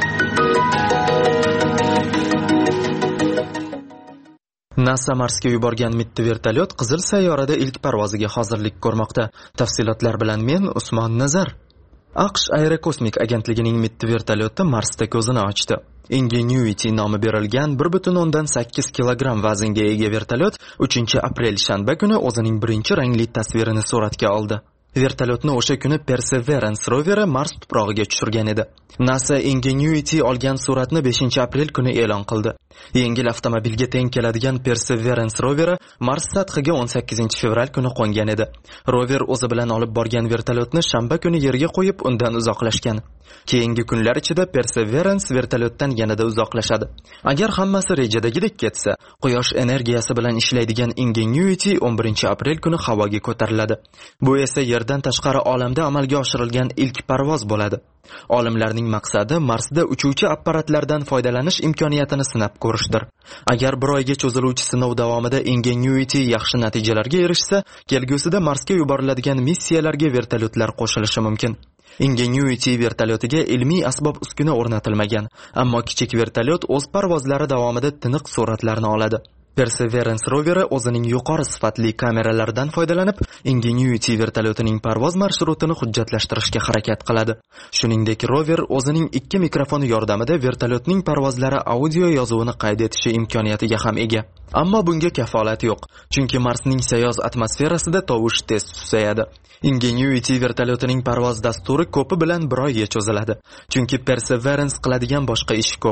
NASA Marsga yuborgan mitti vertolyot Qizil sayyorada ilk parvoziga hozirlik ko'rmoqda. Tafsilotlar bilan men Usmon Nazar. AQSh Aerokosmik agentligining mitti vertolyoti Marsda ko'zini ochdi. Ingenuity nomi berilgan bir butun o'ndan sakkiz kilogramm vaznga ega vertolyot uchinchi aprel shanba kuni o'zining birinchi rangli tasvirini suratga oldi. Vertolyotni o'sha kuni Perseverance roveri Mars tuprog'iga tushirgan edi. NASA Ingenuity olgan suratni beshinchi aprel kuni e'lon qildi. Yengil avtomobilga teng keladigan Perseverance roveri Mars sathiga o'n sakkizinchi fevral kuni qo'ngan edi. Rover o'zi bilan olib borgan vertolyotni shanba kuni yerga qo'yib, undan uzoqlashgan. Keyingi kunlar ichida Perseverance vertolyotdan yanada uzoqlashadi. Agar hammasi rejadagidek ketsa, quyosh energiyasi bilan ishlaydigan Ingenuity o'n birinchi aprel kuni havoga ko'tariladi. Bu esa yerdan tashqari olamda amalga oshirilgan ilk parvoz bo'ladi. Olimlarning maqsadi Marsda uchuvchi apparatlardan foydalanish imkoniyatini sinab ko'rishdir. Agar bir oyga cho'ziluvchi sinov davomida Ingenuity yaxshi natijalarga erishsa, kelgusida Marsga yuboriladigan missiyalarga vertolyotlar qo'shilishi mumkin. Ingenuity vertolyotiga ilmiy asbob uskuna o'rnatilmagan, ammo kichik vertolyot o'z parvozlari davomida tiniq suratlarni oladi. Perseverance roveri o'zining yuqori sifatli kameralaridan foydalanib, Ingenuity vertolyotining parvoz marshrutini hujjatlashtirishga harakat qiladi. Shuningdek, rover o'zining ikki mikrofoni yordamida vertolyotning parvozlari audio yozuvini qayd etishi imkoniyatiga ham ega. Ammo bunga kafolat yo'q, chunki Marsning sayoz atmosferasida tovush tez susayadi. Ingenuity vertolyotining parvoz dasturi ko'pi bilan bir oyga cho'ziladi, chunki Perseverance qiladigan boshqa ish ko'p.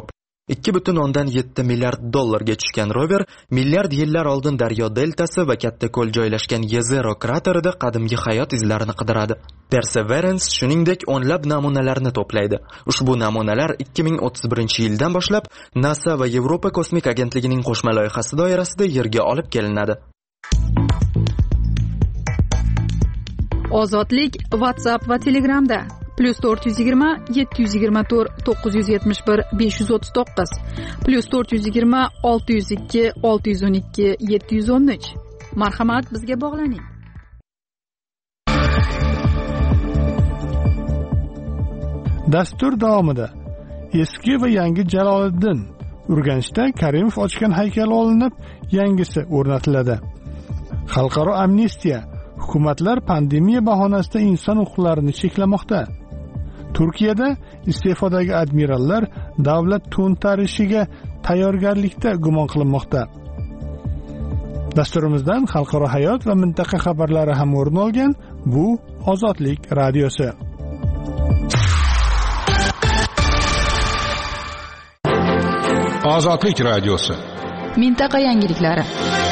ikki butun o'ndan yetti milliard dollarga tushgan rover milliard yillar oldin daryo deltasi va katta ko'l joylashgan Yezero kraterida qadimgi hayot izlarini qidiradi. Perseverance shuningdek o'nlab namunalarni to'playdi. Ushbu namunalar ikki ming o'ttiz birinchi yildan boshlab NASA va Yevropa kosmik agentligining qo'shma loyihasi doirasida Yerga olib kelinadi. Ozodlik WhatsApp va Telegramda plus to'rt yuz yigirma yetti yuz yigirma to'rt to'qqiz yuz yetmish bir besh yuz o'ttiz to'qqiz plus to'rt yuz yigirma olti yuz ikki olti yuz o'n ikki yetti yuz o'n uch. Marhamat, bizga bog'laning. Dastur davomida eski va yangi Jaloliddin Urganchda Karimov ochgan haykal olinib, yangisi o'rnatiladi. Xalqaro amnistiya: hukumatlar pandemiya bahonasida inson huquqlarini cheklamoqda. Turkiyada iste'fodagi admirallar davlat to'ntarishiga tayyorgarlikda gumon qilinmoqda. Dasturimizdan xalqaro hayot va mintaqa xabarlari ham o'rin olgan. Bu Ozodlik radiosi. Ozodlik radiosi. Mintaqa yangiliklari.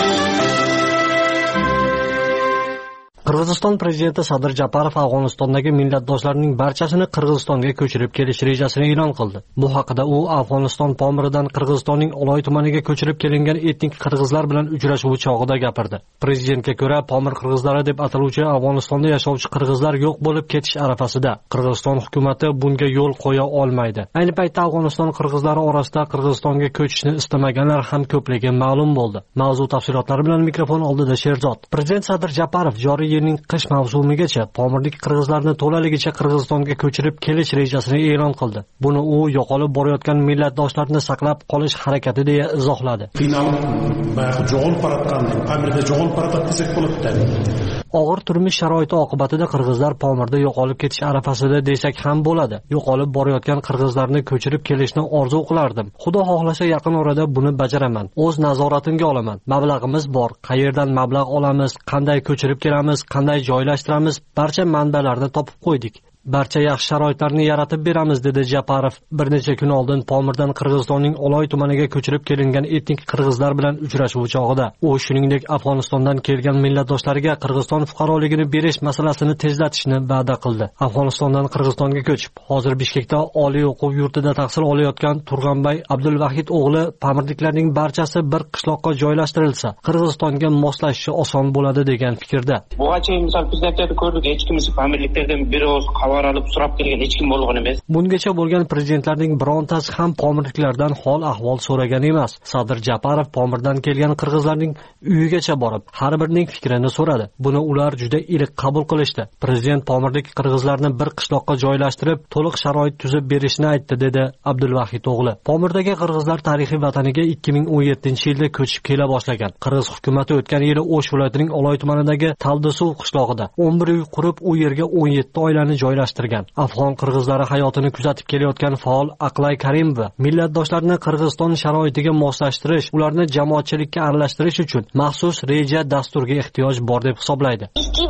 Qirg'iziston prezidenti Sadir Japarov Afg'onistondagi millatdoshlarining barchasini Qirg'izistonga ko'chirib kelish rejasini e'lon qildi. Bu haqida u Afg'oniston Pomiridan Qirg'izistonning Oloy tumaniga ko'chirib kelingan etnik qirg'izlar bilan uchrashuv chog'ida gapirdi. Prezidentga ko'ra, Pomir qirg'izlari deb ataluvchi Afg'onistonda yashovchi qirg'izlar yo'q bo'lib ketish arafasida. Qirg'iziston hukumatı bunga yo'l qo'ya olmaydi. Ayni paytda Afg'oniston qirg'izlari orasida Qirg'izistonga ko'chishni istamaganlar ham ko'pligi ma'lum bo'ldi. Mavzu tafsilotlari bilan mikrofon oldida Sherzod. Prezident Sadir Japarov joriy yilning qish mavsumigacha Pomirlik qirg'izlarni to'laligicha Qirg'izistonga ko'chirib kelish rejasini e'lon qildi. Buni u yo'qolib borayotgan millatdoshlarni saqlab qolish harakati deya izohladi. Final jo'g'il paratgandik, Pomirda jo'g'il paratat desak bo'ladi. Og'ir turmush sharoiti oqibatida qirg'izlar Pomirda yo'qolib ketish arafasida desak ham bo'ladi. Yo'qolib borayotgan qirg'izlarni ko'chirib kelishni orzu qilardim. Xudo xohlasa yaqin orada buni bajaraman. O'z nazoratimga olaman. Mablag'imiz bor. Qayerdan mablag' olamiz, qanday ko'chirib kelamiz, qanday joylashtiramiz, barcha manbalarni topib qo'ydik. Barcha yaxshi sharoitlarni yaratib beramiz, dedi Japarov. Bir necha kun oldin Pomirdan Qirg'izistonning Oloy tumaniga ko'chirib kelingan etnik qirg'izlar bilan uchrashuv chog'ida u shuningdek Afg'onistondan kelgan millatdoshlariga Qirg'iziston fuqaroligini berish masalasini tezlatishni va'da qildi. Afg'onistondan Qirg'izistonga ko'chib, hozir Bishkekda oliy o'quv yurtida tahsil olayotgan Turg'anbay Abdulvahid o'g'li Pomirliklarning barchasi bir qishloqqa joylashtirilsa, Qirg'izistonga moslashishi oson bo'ladi degan fikrda. Bo'g'acha misol prezidentlarni ko'rdik, hech kimisi Pomirliklardan biri o'z olib so'rab kelgan hech kim bo'lgan emas. Bungacha bo'lgan prezidentlarning birontasi ham Pomirliklardan hol ahvol so'ragan emas. Sadir Japarov Pomirdan kelgan qirg'izlarning uyigacha borib, har birining fikrini so'radi. Buni ular juda iliq qabul qilishdi. Prezident Pomirlik qirg'izlarni bir qishloqqa joylashtirib, to'liq sharoit tuzib berishni aytdi, dedi Abdulvahid o'g'li. Pomirdagi qirg'izlar tarixiy vataniga ikki ming o'n yettinchi yilda ko'chib kela boshlagan. Qirg'iz hukumatı o'tgan yili O'sh viloyatining Oloy tumanidagi Taldisuv qishlog'ida o'n bir uy qurib, u yerga o'n yetti oilani joylashtirgan. Afg'on qirg'izlari hayotini kuzatib kelayotgan faol Aqlay Karimova millatdoshlarni Qirg'iziston sharoitiga moslashtirish, ularni jamoatchilikka aralashtirish uchun maxsus reja dasturga ehtiyoj bor deb hisoblaydi.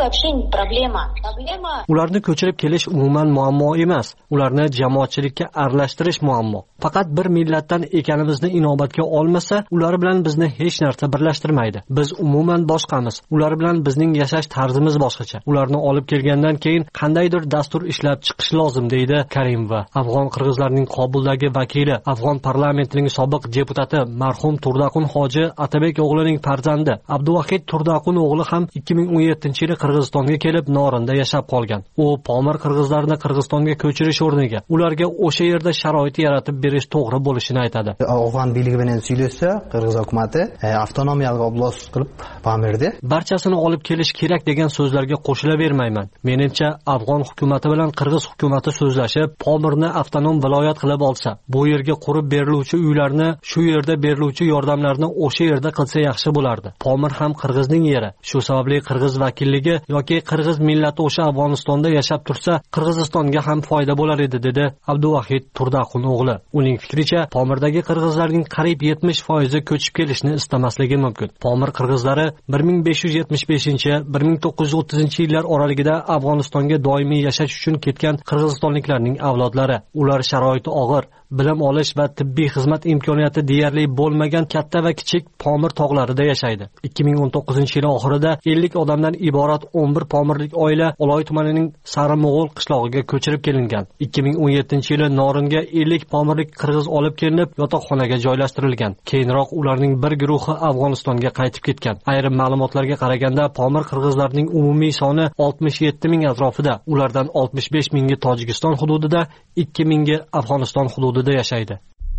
Ularni ko'chirib kelish umuman muammo emas, ularni jamoatchilikka aralashtirish muammo. Faqat bir millatdan ekanimizni inobatga olmasa, ular bilan bizni hech narsa birlashtirmaydi. Biz umuman boshqamiz. Ular bilan bizning yashash tarzimiz boshqacha. Ularni olib kelgandan keyin qandaydir dastur ishlab chiqish lozim, deydi Karimova. Afg'on qirg'izlarining Qobuldagi vakili, Afg'on parlamentining sobiq deputati marhum Turdaqun hoji Atabek o'g'lining farzandi Abduvahid Turdaqun o'g'li ham ikki ming o'n yettinchi yili Qirg'izistonga kelib Norinda yashab qolgan. U Pomir qirg'izlarini Qirg'izistonga ko'chirish o'rniga ularga o'sha yerda sharoit yaratib berish to'g'ri bo'lishini aytadi. Afg'on biligi bilan suylashsa, Qirg'iz hukumatı avtonomiyalik oblast qilib Pomirda barchasini olib kelish kerak degan so'zlarga qo'shilavermayman. Menimcha Afg'on hukumatı bilan Qirg'iz hukumatı so'zlashib, Pomirni avtonom viloyat qilib olsa, bu yerga qurib beriluvchi uylarni, shu yerda beriluvchi yordamlarni o'sha yerda qilsa yaxshi bo'lardi. Pomir ham Qirg'izning yeri. Shu sababli Qirg'iz vakilligi yoki Qirg'iz millati o'sha Afg'onistonda yashab tursa, Qirg'izistonga ham foyda bo'lar edi, dedi Abduvahid Turdaqun o'g'li. Uning fikricha, Pomirdagi qirg'izlarning qariyb yetmish foizi ko'chib kelishni istamasligi mumkin. Pomir qirg'izlari bir ming besh yuz yetmish beshinchi - bir ming to'qqiz yuz o'ttizinchi yillar oralig'ida Afg'onistonga doimiy yashash uchun ketgan qirg'izistonliklarning avlodlari. Ular sharoiti og'ir, bilim olish va tibbiy xizmat imkoniyati deyarli bo'lmagan katta va kichik Pomir tog'larida yashaydi. ikki ming o'n to'qqizinchi yil oxirida ellik odamdan iborat o'n bir pomirlik oila Oloy tumanining Sarimog'ol qishlog'iga ko'chirib kelingan. ikki ming o'n yettinchi yili Noringa ellik pomirlik qirg'iz olib kelinib, yotoqxonaga joylashtirilgan. Keyinroq ularning bir guruhi Afg'onistonga qaytib ketgan. Ayrim ma'lumotlarga qaraganda, pomir qirg'izlarning umumiy soni oltmish yetti ming atrofida. Ulardan oltmish besh mingi Tojikiston hududida, ikki mingi Afg'oniston hududida yashaydi.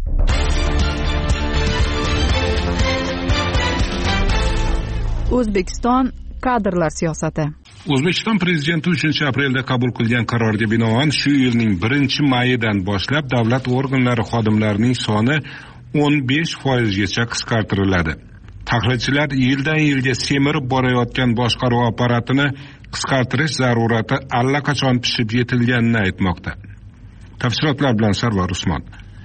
O'zbekiston kadrlar siyosati. O'zbekiston prezidenti uchinchi aprelda qabul qilgan qarorga binoan shu yilning birinchi mayidan boshlab davlat organlari xodimlarining soni o'n besh foizgacha qisqartiriladi. Tahlilchilar yildan yilga semirib borayotgan boshqaruv apparatini qisqartirish zarurati allaqachon pishib yetilganini aytmoqda. Tafsilotlar bilan Sarvar Usmon.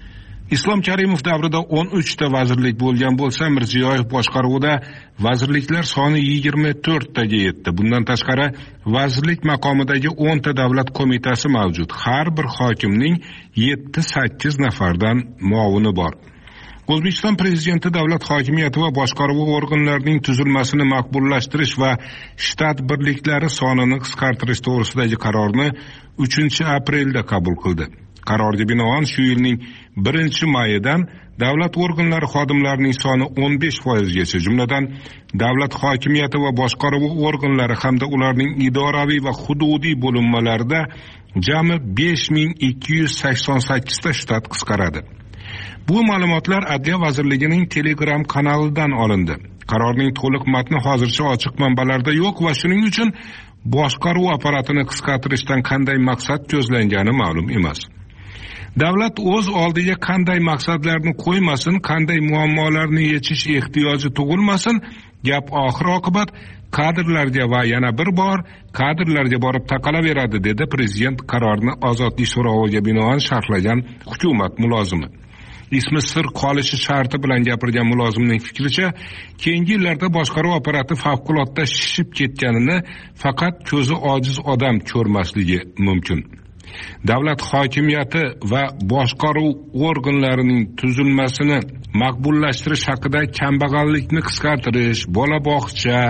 Islom Karimov davrida o'n uchta vazirlik bo'lgan bo'lsa, Mirziyoyev boshqaruvida vazirliklar soni yigirma to'rttaga yetdi. Bundan tashqari, vazirlik maqomidagi o'nta davlat qo'mitasi mavjud. Har bir hokimning yetti sakkiz nafardan muovini bor. O'zbekiston prezidenti davlat hokimiyati va boshqaruv organlarining tuzilmasini maqbullashtirish va shtat birliklari sonini qisqartirish to'g'risidagi qarorni uchinchi aprelda qabul qildi. Qarorga binoan shu yilning birinchi mayidan davlat organlari xodimlarining soni o'n besh foizgacha, jumladan davlat hokimiyati va boshqaruv organlari hamda ularning idoraviy va hududiy bo'linmalarida jami besh ming ikki yuz sakson sakkizta shtat qisqaradi. Bu ma'lumotlar Adliya vazirligining Telegram kanalidan olindi. Qarorning to'liq matni hozircha ochiq manbalarda yo'q va shuning uchun boshqaruv apparatini qisqartirishdan qanday maqsad ko'zlangani ma'lum emas. Davlat o'z oldiga qanday maqsadlarni qo'ymasin, qanday muammolarni yechish ehtiyoji tug'ilmasin, gap oxir-oqibat kadrlarga va yana bir bor kadrlarga borib taqalaveradi, dedi prezident qarorni ozodlik so'roviga binoan sharhlagan hukumat mulozimi. Ismi sir qolishi sharti bilan gapirgan mulozimning fikricha, keyingi yillarda boshqaruv apparati favqulodda shishib ketganini faqat ko'zi ojiz odam ko'rmasligi mumkin. Davlat hokimiyati va boshqaruv organlarining tuzilmasini maqbullashtirish haqida kambag'allikni qisqartirish, bola bog'cha,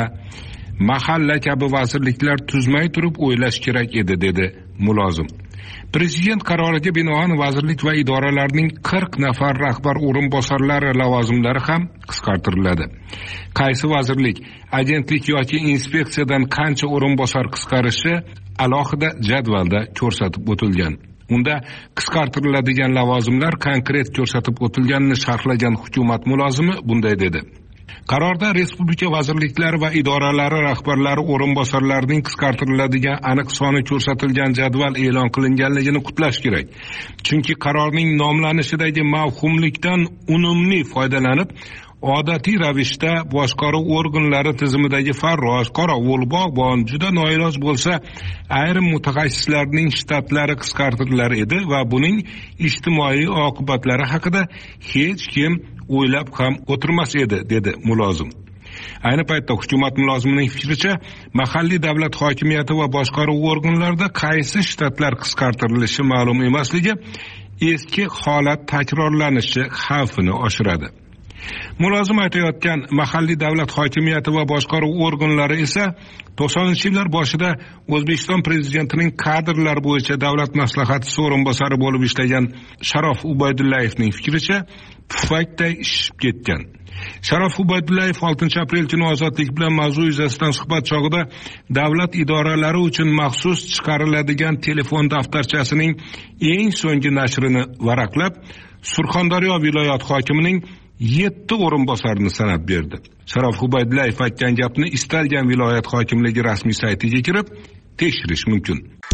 mahalla kabi vazirliklar tuzmay turib o'ylash kerak edi, dedi mulozim. Prezident qaroriga binoan vazirlik va idoralarning qirq nafar rahbar o'rinbosarlari lavozimlari ham qisqartiriladi. Qaysi vazirlik, agentlik yoki inspeksiyadan qancha o'rinbosar qisqarishi alohida jadvalda ko'rsatib o'tilgan. Unda qisqartiriladigan lavozimlar konkret ko'rsatib o'tilganini sharhlagan hukumat mulozimi bunday dedi. Qarorda respublika vazirliklari va idoralari rahbarlari o'rinbosarlarining qisqartiriladigan aniq soni ko'rsatilgan jadval e'lon qilinganligini qutlash kerak. Chunki qarorning nomlanishidagi mavhumlikdan unumli foydalanib, odatiy ravishda boshqaruv organlari tizimidagi farrosh, qorovul, bog'bon juda noiloj bo'lsa, ayrim mutaxassislarning shtatlari qisqartirilar edi va buning ijtimoiy oqibatlari haqida hech kim o'ylab ham o'tirmas edi, dedi mulozim. Ayni paytda hukumat mulozimining fikricha, mahalliy davlat hokimiyati va boshqaruv organlarida qaysi shtatlar qisqartirilishi ma'lum emasligi eski holat takrorlanishi xavfini oshiradi. Mulozim aytayotgan mahalliy davlat hokimiyati va boshqaruv organlari esa to'qsoninchi yillar boshida O'zbekiston prezidentining kadrlar bo'yicha davlat maslahatchisi o'rinbosari bo'lib ishlagan Sharof Ubaydullayevning fikricha pufakday ishib ketgan. Sharof Ubaydullayev oltinchi aprel kuni ozodlik bilan mavzu yuzasidan suhbat chog'ida davlat idoralari uchun maxsus chiqariladigan telefon daftarchasining eng so'nggi nashrini varaqlab, Surxondaryo viloyat hokimining yetti o'rinbosarini sanab berdi. Sharof Ubaydullayev aytgan gapni istalgan viloyat hokimligi rasmiy saytiga kirib tekshirish mumkin.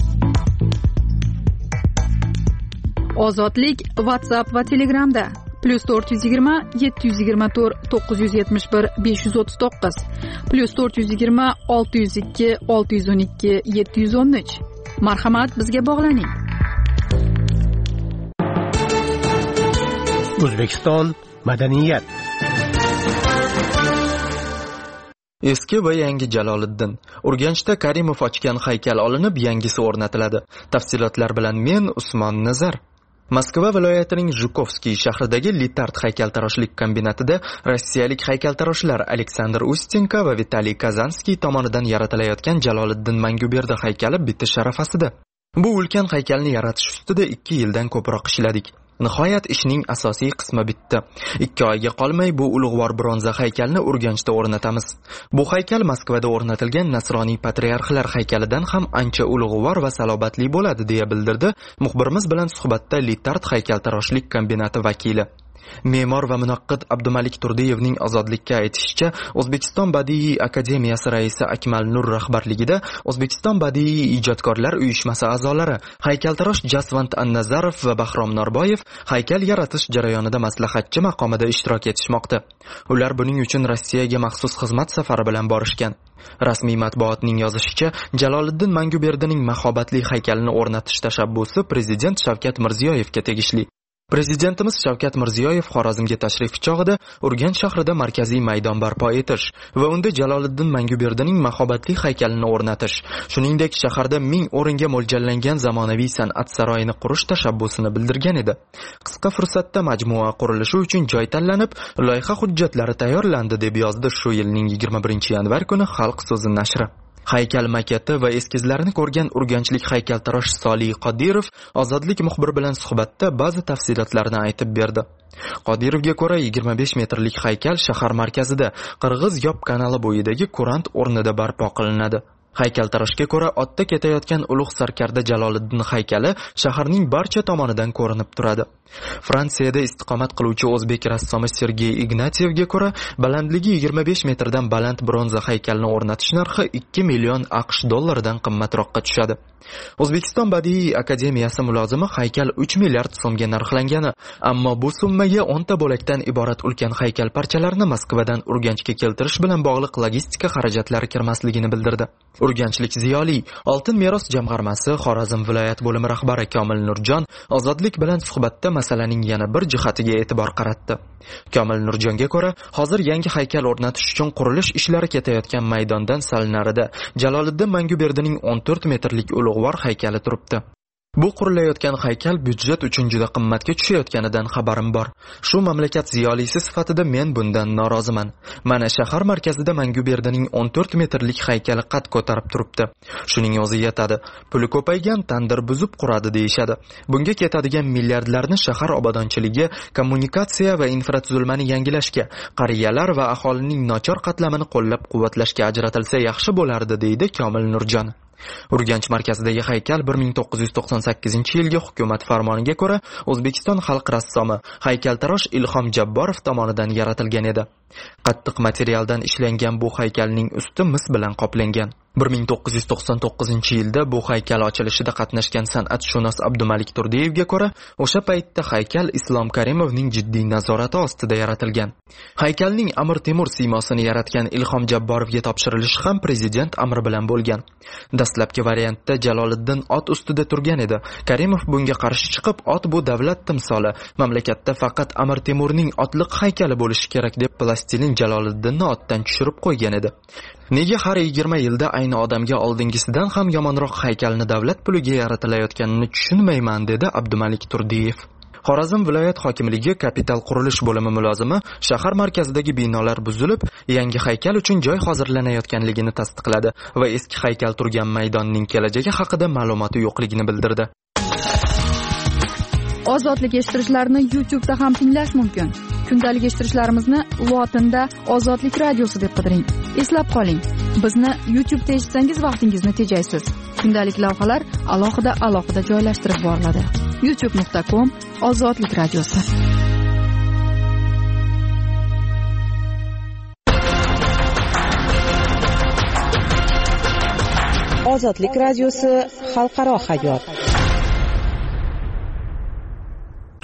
Ozodlik WhatsApp va Telegramda plus to'rt yuz yigirma yetti yuz yigirma to'rt to'qqiz yuz yetmish bir besh yuz o'ttiz to'qqiz plus to'rt yuz yigirma olti yuz ikki olti yuz o'n ikki yetti yuz o'n uch. Marhamat, bizga bog'laning. O'zbekiston madaniyat. Eski va yangi Jaloliddin. Urganchda Karimov ochgan haykal olinib, yangisi o'rnatiladi. Tafsilotlar bilan men Usmon Nazar. Moskva viloyatining Zhukovskiy shahridagi Litart haykaltaroshlik kombinatida rossiyalik haykaltaroshlar Aleksandr Ustenko va Vitaliy Kazanskiy tomonidan yaratilayotgan Jaloliddin Manguberdi haykali bitish arafasida. Bu ulkan haykalni yaratish ustida ikki yildan ko'proq ishladik. Nihoyat ishning asosiy qismi bitdi. ikki oyga qolmay bu ulug'vor bronza haykalni Urganchda o'rnatamiz. Bu haykal Moskvada o'rnatilgan nasroniy patriarxlar haykalidan ham ancha ulug'vor va salobatli bo'ladi, deya bildirdi muxbirimiz bilan suhbatda Litart haykaltaroshlik kombinati vakili. Me'mor va munaqqid Abdumalik Turdiyevning Ozodlikka aytishicha, O'zbekiston Badiiy akademiyasi raisi Akmal Nur rahbarligida O'zbekiston Badiiy ijodkorlar uyushmasi a'zolari haykaltarosh Jasvant Annazarov va Bahrom Norboyev haykal yaratish jarayonida maslahatchi maqomida ishtirok etishmoqda. Ular buning uchun Rossiyaga maxsus xizmat safari bilan borishgan. Rasmiy matbuotning yozishicha, Jaloliddin Manguberdining mahobatli haykalini o'rnatish tashabbusi prezident Shavkat Mirziyoyevga tegishli. Prezidentimiz Shavkat Mirziyoyev Xorazmga tashrif chog'ida Urganch shahrida markaziy maydon barpo etish va unda Jaloliddin Manguberdining mahobatli haykalini o'rnatish, shuningdek shaharda ming o'ringa mo'ljallangan zamonaviy san'at saroyini qurish tashabbusini bildirgan edi. Qisqa fursatda majmua qurilishi uchun joy tanlanib, loyiha hujjatlari tayyorlandi, deb yozdi shu yilning yigirma birinchi yanvar kuni Xalq so'zi nashri. Haykal maketi va eskizlarini ko'rgan urganchlik haykaltarosh Soliy Qodirov Ozodlik muxbiri bilan suhbatda ba'zi tafsilotlarni aytib berdi. Qodirovga ko'ra yigirma besh metrlik haykal shahar markazida Qirg'iz Yob kanali bo'yidagi kurant o'rnida barpo qilinadi. Haykaltaroshga ko'ra otda ketayotgan ulug' sarkarda Jaloliddin haykali shaharning barcha tomonidan ko'rinib turadi. Fransiyada istiqomat qiluvchi o'zbek rassomi Sergey Ignatievga ko'ra, balandligi yigirma besh metrdan baland bronza haykalni o'rnatish narxi ikki million AQSh dollaridan qimmatroqqa tushadi. O'zbekiston Badiiy akademiyasi mulozimi haykal uch milliard so'mga narxlangani, ammo bu summaga o'nta bo'lakdan iborat ulkan haykal parchalarini Moskvadan Urganchga keltirish bilan bog'liq logistika xarajatlari kirmasligini bildirdi. Urganchlik ziyoli Oltin meros jamg'armasi Xorazm viloyat bo'limi rahbari Komil Nurjon Ozodlik bilan suhbatda masalaning yana bir jihatiga e'tibor qaratdi. Komil Nurjonga ko'ra, hozir yangi haykal o'rnatish uchun qurilish ishlari ketayotgan maydondan sal narida Jaloliddin Manguberdining o'n to'rt metrlik ulug'vor haykali turibdi. Bu qurilayotgan haykal byudjet uchun juda qimmatga tushayotganidan xabarim bor. Shu mamlakat ziyolisi sifatida men bundan noroziman. Mana shahar markazida Manguberdining o'n to'rt metrlik haykali qad ko'tarib turibdi. Shuning o'zi yetadi. Puli ko'paygan tandir buzib quradi deyishadi. Bunga ketadigan milliardlarni shahar obodonchiligi, kommunikatsiya va infratuzilmani yangilashga, qariyalar va aholining nochor qatlamini qo'llab-quvvatlashga ajratilsa yaxshi bo'lardi, deydi Komil Nurjon. Urganch markazidagi haykal bir ming to'qqiz yuz to'qson sakkizinchi yilgi hukumat farmoniga ko'ra O'zbekiston xalq rassomi, haykaltarosh Ilhom Jabborov tomonidan yaratilgan edi. Qattiq materialdan ishlangan bu haykalning usti mis bilan qoplangan. bir ming to'qqiz yuz to'qson to'qqizinchi yilda bu haykal ochilishida qatnashgan san'atshunos Abdumalik Turdiyevga ko'ra, o'sha paytda haykal Islom Karimovning jiddiy nazorati ostida yaratilgan. Haykalning Amir Temur siymosini yaratgan Ilhom Jabborovga topshirilishi ham prezident amri bilan bo'lgan. Dastlabki variantda Jaloliddin ot ustida turgan edi. Karimov bunga qarshi chiqib, ot bu davlat timsoli, mamlakatda faqat Amir Temurning otliq haykali bo'lishi kerak deb plastilin Jaloliddinni otdan tushirib qo'ygan edi. Nega har yigirma yilda ayni odamga oldingisidan ham yomonroq haykalni davlat puliga yaratilayotganini tushunmayman, dedi Abdumalik Turdiyev. Xorazm viloyat hokimligi kapital qurilish bo'limi mulozimi shahar markazidagi binolar buzilib, yangi haykal uchun joy hozirlanayotganligini tasdiqladi va eski haykal turgan maydonning kelajagi haqida ma'lumoti yo'qligini bildirdi. Ozodlik eshittirishlarni YouTube'da ham tinglash mumkin. Kundalik eshittirishlarimizni lotinda Ozodlik radiosi deb qidiring. Eslab qoling, bizni YouTube'da eshitsangiz vaqtingizni tejaysiz. Kundalik lavhalar alohida alohida joylashtirib boriladi. youtube nuqta com Ozodlik radiosi. Ozodlik radiosi xalqaro hayot.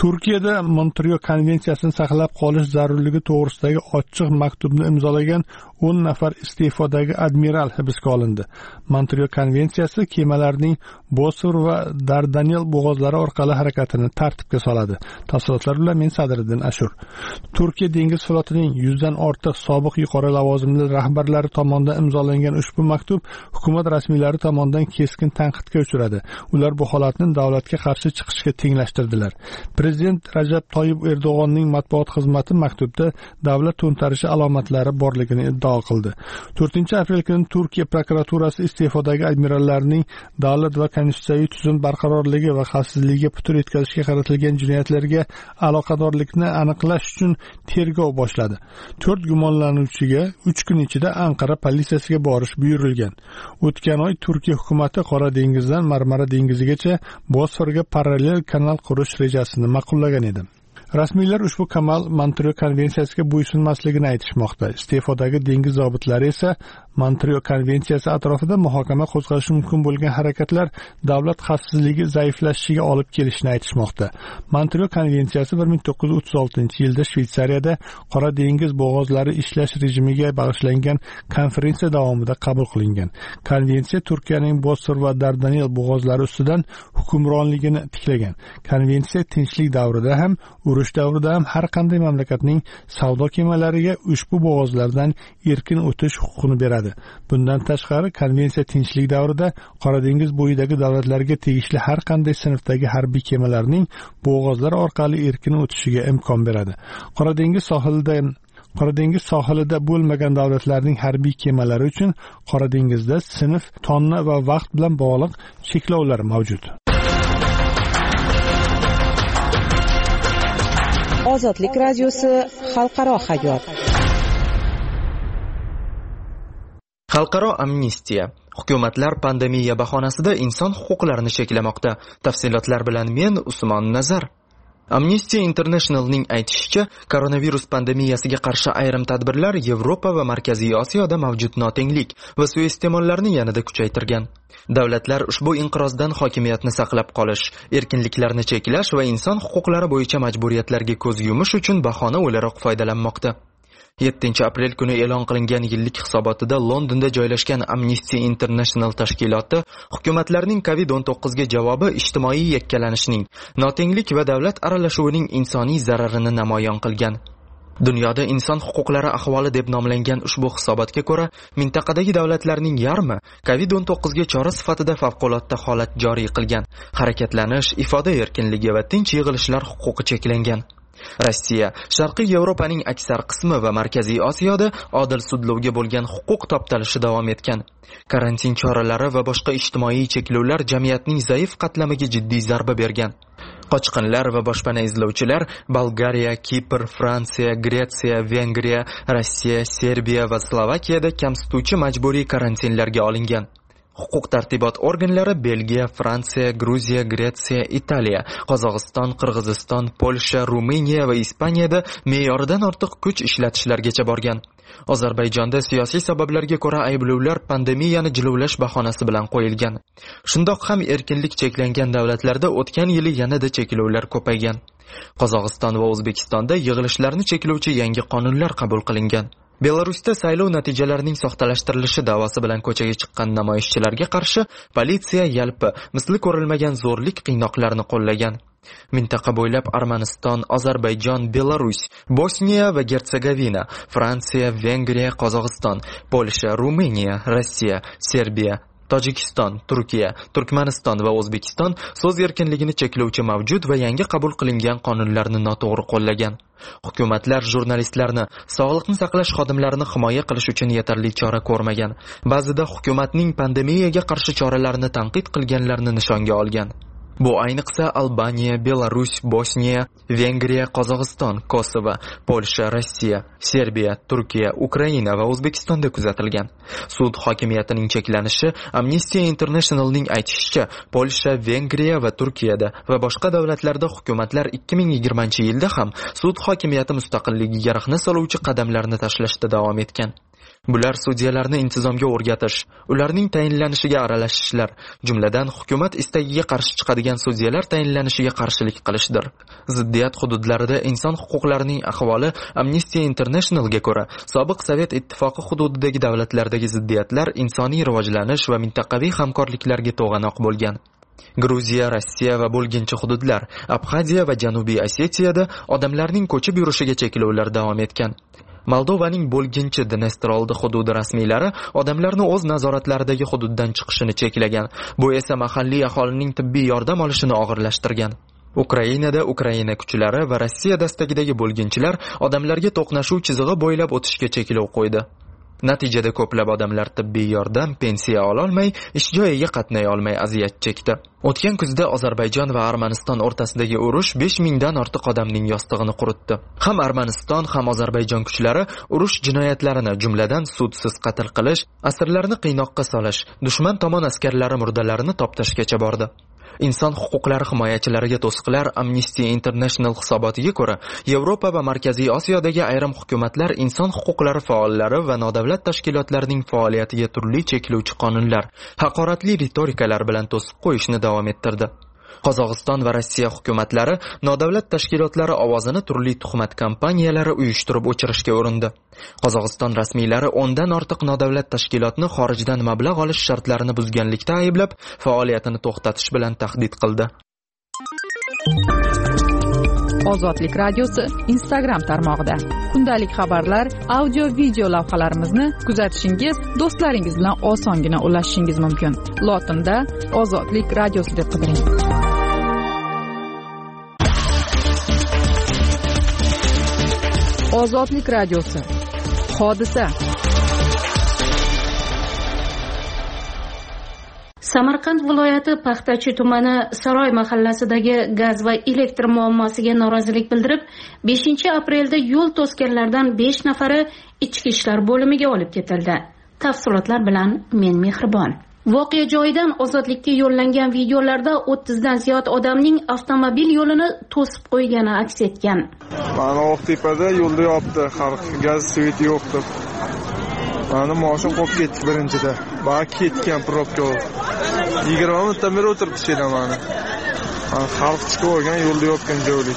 Turkiyada Montreal konvensiyasini saqlab qolish zarurligi to'g'risidagi ochiq maktubni imzolagan o'n nafar iste'fodagi admiral hibsga olindi. Montreal konvensiyasi kemalarning Bosfor va Dardanel bo'g'ozlari orqali harakatini tartibga soladi. Tafsilotlar bilan men Sadriddin Ashur. Turkiya dengiz flotining yuzdan ortiq sobiq yuqori lavozimli rahbarlari tomonidan imzolangan ushbu maktub hukumat rasmiylari tomonidan keskin tanqidga uchradi. Ular bu holatni davlatga qarshi chiqishga tenglashtirdilar. Prezident Rajab Toyyib Erdo'g'onning matbuot xizmati maktubda davlat to'ntarishi alomatlari borligini iddao qildi. to'rtinchi aprel kuni Turkiya prokuraturasi iste'fodagi admirallarning davlat va konstitutsiyaviy tuzum barqarorligi va xavfsizligiga putur yetkazishga qaratilgan jinoyatlarga aloqadorlikni aniqlash uchun tergov boshladi. to'rt gumonlanuvchiga uch kun ichida Anqara politsiyasiga borish buyurilgan. O'tgan oy Turkiya hukumati Qora dengizdan Marmara dengizigacha Bosforga parallel kanal qurish rejasini ma'qullagan edi. Rasmiylar ushbu kanal Montreal konvensiyasiga bo'ysunmasligini aytishmoqda. Iste'fodagi dengiz zobitlari esa Montreal konvensiyasi atrofida muhokama qo'zg'ashi mumkin bo'lgan harakatlar davlat xavfsizligi zaiflashishiga olib kelishini aytishmoqda. Montreal konvensiyasi bir ming to'qqiz yuz o'ttiz oltinchi yilda Shveysariyada Qora dengiz bo'g'ozlari ishlash rejimiga bag'ishlangan konferensiya davomida qabul qilingan. Konvensiya Turkiyaning Bosfor va Dardanel bo'g'ozlari ustidan hukmronligini tiklagan. Konvensiya tinchlik davrida ham urush davrida ham har qanday mamlakatning savdo kemalariga ushbu bo'g'ozlardan erkin o'tish huquqini beradi. Bundan tashqari, konvensiya tinchlik davrida Qora dengiz bo'yidagi davlatlarga tegishli har qanday sinfdagi harbiy kemalarning bo'g'ozlar orqali erkin o'tishiga imkon beradi. Qora dengiz sohilidan Qora dengiz sohilida bo'lmagan davlatlarning harbiy kemalari uchun Qora dengizda sinf, tonna va vaqt bilan bog'liq cheklovlar mavjud. Ozodlik radiosi xalqaro hayot. Xalqaro amnistiya. Hukumatlar pandemiya bahonasida inson huquqlarini cheklamoqda. Tafsilotlar bilan men Usmon Nazar. Amnesty International'ning aytishicha, koronavirus pandemiyasiga qarshi ayrim tadbirlar Yevropa va Markaziy Osiyoda mavjud notenglik va suiiste'mollarni yanada kuchaytirgan. Davlatlar ushbu inqirozdan hokimiyatni saqlab qolish, erkinliklarni cheklash va inson huquqlari bo'yicha majburiyatlarga ko'z yumish uchun bahona o'laroq foydalanmoqda. yettinchi aprel kuni e'lon qilingan yillik hisobotida Londonda joylashgan Amnesty International tashkiloti hukumatlarning covid o'n to'qqiz ga javobi ijtimoiy yakkalanishning, notenglik va davlat aralashuvining insoniy zararini namoyon qilgan. Dunyoda inson huquqlari ahvoli deb nomlangan ushbu hisobotga ko'ra, mintaqadagi davlatlarning yarmi covid o'n to'qqiz ga chora sifatida favqulodda holat joriy qilgan. Harakatlanish, ifoda erkinligi va tinch yig'ilishlar huquqi cheklangan. Rossiya, Sharqiy Yevropaning aksar qismi va Markaziy Osiyoda odil sudlovga bo'lgan huquq toptalishi davom etgan. Karantin choralari va boshqa ijtimoiy cheklovlar jamiyatning zaif qatlamiga jiddiy zarba bergan. Qochqinlar va boshpana izlovchilar Bolgariya, Kipr, Fransiya, Gretsiya, Vengriya, Rossiya, Serbiya va Slovakiyada kamsituvchi majburiy karantinlarga olingan. Huquq tartibot organlari Belgiya, Fransiya, Gruziya, Gretsiya, Italiya, Qozog'iston, Qirg'iziston, Polsha, Ruminiya va Ispaniyada me'yoridan ortiq kuch ishlatishlargacha borgan. Ozarbayjonda siyosiy sabablarga ko'ra ayblovlar pandemiyani jilovlash bahonasi bilan qo'yilgan. Shundoq ham erkinlik cheklangan davlatlarda o'tgan yili yanada cheklovlar ko'paygan. Qozog'iston va O'zbekistonda yig'ilishlarni cheklovchi yangi qonunlar qabul qilingan. Belarusda saylov natijalarining soxtalashtirilishi da'vosi bilan ko'chaga chiqqan namoyishchilarga qarshi politsiya yalpi, misli ko'rilmagan zo'rlik qiynoqlarni qo'llagan. Mintaqa bo'ylab Armaniston, Ozarbayjon, Belarus, Bosniya va Gertsegovina, Fransiya, Vengriya, Qozog'iston, Polsha, Ruminiya, Rossiya, Serbiya, Tojikiston, Turkiya, Turkmaniston va O'zbekiston so'z erkinligini cheklovchi mavjud va yangi qabul qilingan qonunlarni noto'g'ri qo'llagan. Hukumatlar jurnalistlarni, sog'liqni saqlash xodimlarini himoya qilish uchun yetarli chora ko'rmagan. Ba'zida hukumatning pandemiyaga qarshi choralarini tanqid qilganlarni nishonga olgan. Bu ayniqsa Albaniya, Belarus, Bosniya, Vengriya, Qozog'iston, Kosovo, Polsha, Rossiya, Serbiya, Turkiya, Ukraina va O'zbekistonda kuzatilgan. Sud hokimiyatining cheklanishi Amnesty International'ning aytishicha, Polsha, Vengriya va Turkiyada va boshqa davlatlarda hukumatlar ikki ming yigirmanchi yilda ham sud hokimiyati mustaqilligiga rahna soluvchi qadamlarni tashlashda davom etgan. Bular sudyalarni intizomga o'rgatish, ularning tayinlanishiga aralashishlar, jumladan hukumat istagiga qarshi chiqadigan sudyalar tayinlanishiga qarshilik qilishdir. Ziddiyat hududlarida inson huquqlarining ahvoli Amnesty Internationalga ko'ra, sobiq Sovet ittifoqi hududidagi davlatlardagi ziddiyatlar insoniy rivojlanish va mintaqaviy hamkorliklarga to'g'anoq bo'lgan. Gruziya, Rossiya va bo'lginchi hududlar, Abxaziya va Janubiy Osetiyada odamlarning ko'chib yurishiga cheklovlar davom etgan. Moldovaning bo'lginchi Dnestroldi hududi rasmiylari odamlarni o'z nazoratlaridagi hududdan chiqishini cheklagan. Bu esa mahalliy aholining tibbiy yordam olishini og'irlashtirgan. Ukrainada Ukraina kuchlari va Rossiya dastakidagi bo'lginchilar odamlarga to'qnashuv chizig'i bo'ylab o'tishga cheklov qo'ydi. Natijada ko'plab odamlar tibbiy yordam, pensiya ola olmay, ish joyiga qatnay olmay aziyat chekdi. O'tgan kuzda Ozarbayjon va Armaniston o'rtasidagi urush besh mingdan ortiq odamning yostig'ini quritdi. Ham Armaniston, ham Ozarbayjon kuchlari urush jinoyatlarini, jumladan sudsiz qatl qilish, asirlarni qiynoqqa solish, dushman tomon askarlari murdalarini toptashgacha bordi. Inson huquqlari himoyachilariga to'siqlar Amnesty International hisobotiga ko'ra, Yevropa va Markaziy Osiyodagi ayrim hukumatlar inson huquqlari faollari va nodavlat tashkilotlarining faoliyatiga turli cheklovchi qonunlar, haqoratli ritorikalar bilan to'sib qo'yishni davom ettirdi. Qozog'iston va Rossiya hukumatlari nodavlat tashkilotlari ovozini turli tuhmat kampaniyalari uyushtirib o'chirishga urindi. Qozog'iston rasmiylari o'ndan ortiq nodavlat tashkilotni xorijdan mablag' olish shartlarini buzganlikda ayblab, faoliyatini to'xtatish bilan tahdid qildi. Ozodlik radiosi Instagram tarmog'ida kundalik xabarlar, audio, video lavhalarimizni kuzatishingiz, do'stlaringiz bilan osongina ulashishingiz mumkin. Lotinda Ozodlik radiosi deb qidiring. Ozodlik radiosi. Hodisa. Samarqand viloyati Paxtachi tumani Saroy mahallasidagi gaz va elektr muammosiga norozilik bildirib, beshinchi aprelda yo'l to'sganlardan besh nafari ichki ishlar bo'limiga olib ketildi. Tafsilotlar bilan men Mehribon. Voqea joyidan Ozodlikka yo'llangan videolarda o'ttizdan ziyod odamning avtomobil yo'lini to'sib qo'ygani aks etgan. Mana Oqtepada yo'lda yopdi, xalq gaz sveti yo'qdi. Mana mashina qolib ketdi birinchida. Ba ketgan probka. yigirma minutdan beri o'tirib ishlaydi mana. Xalq chiqib olgan yo'lda yopgan joylik.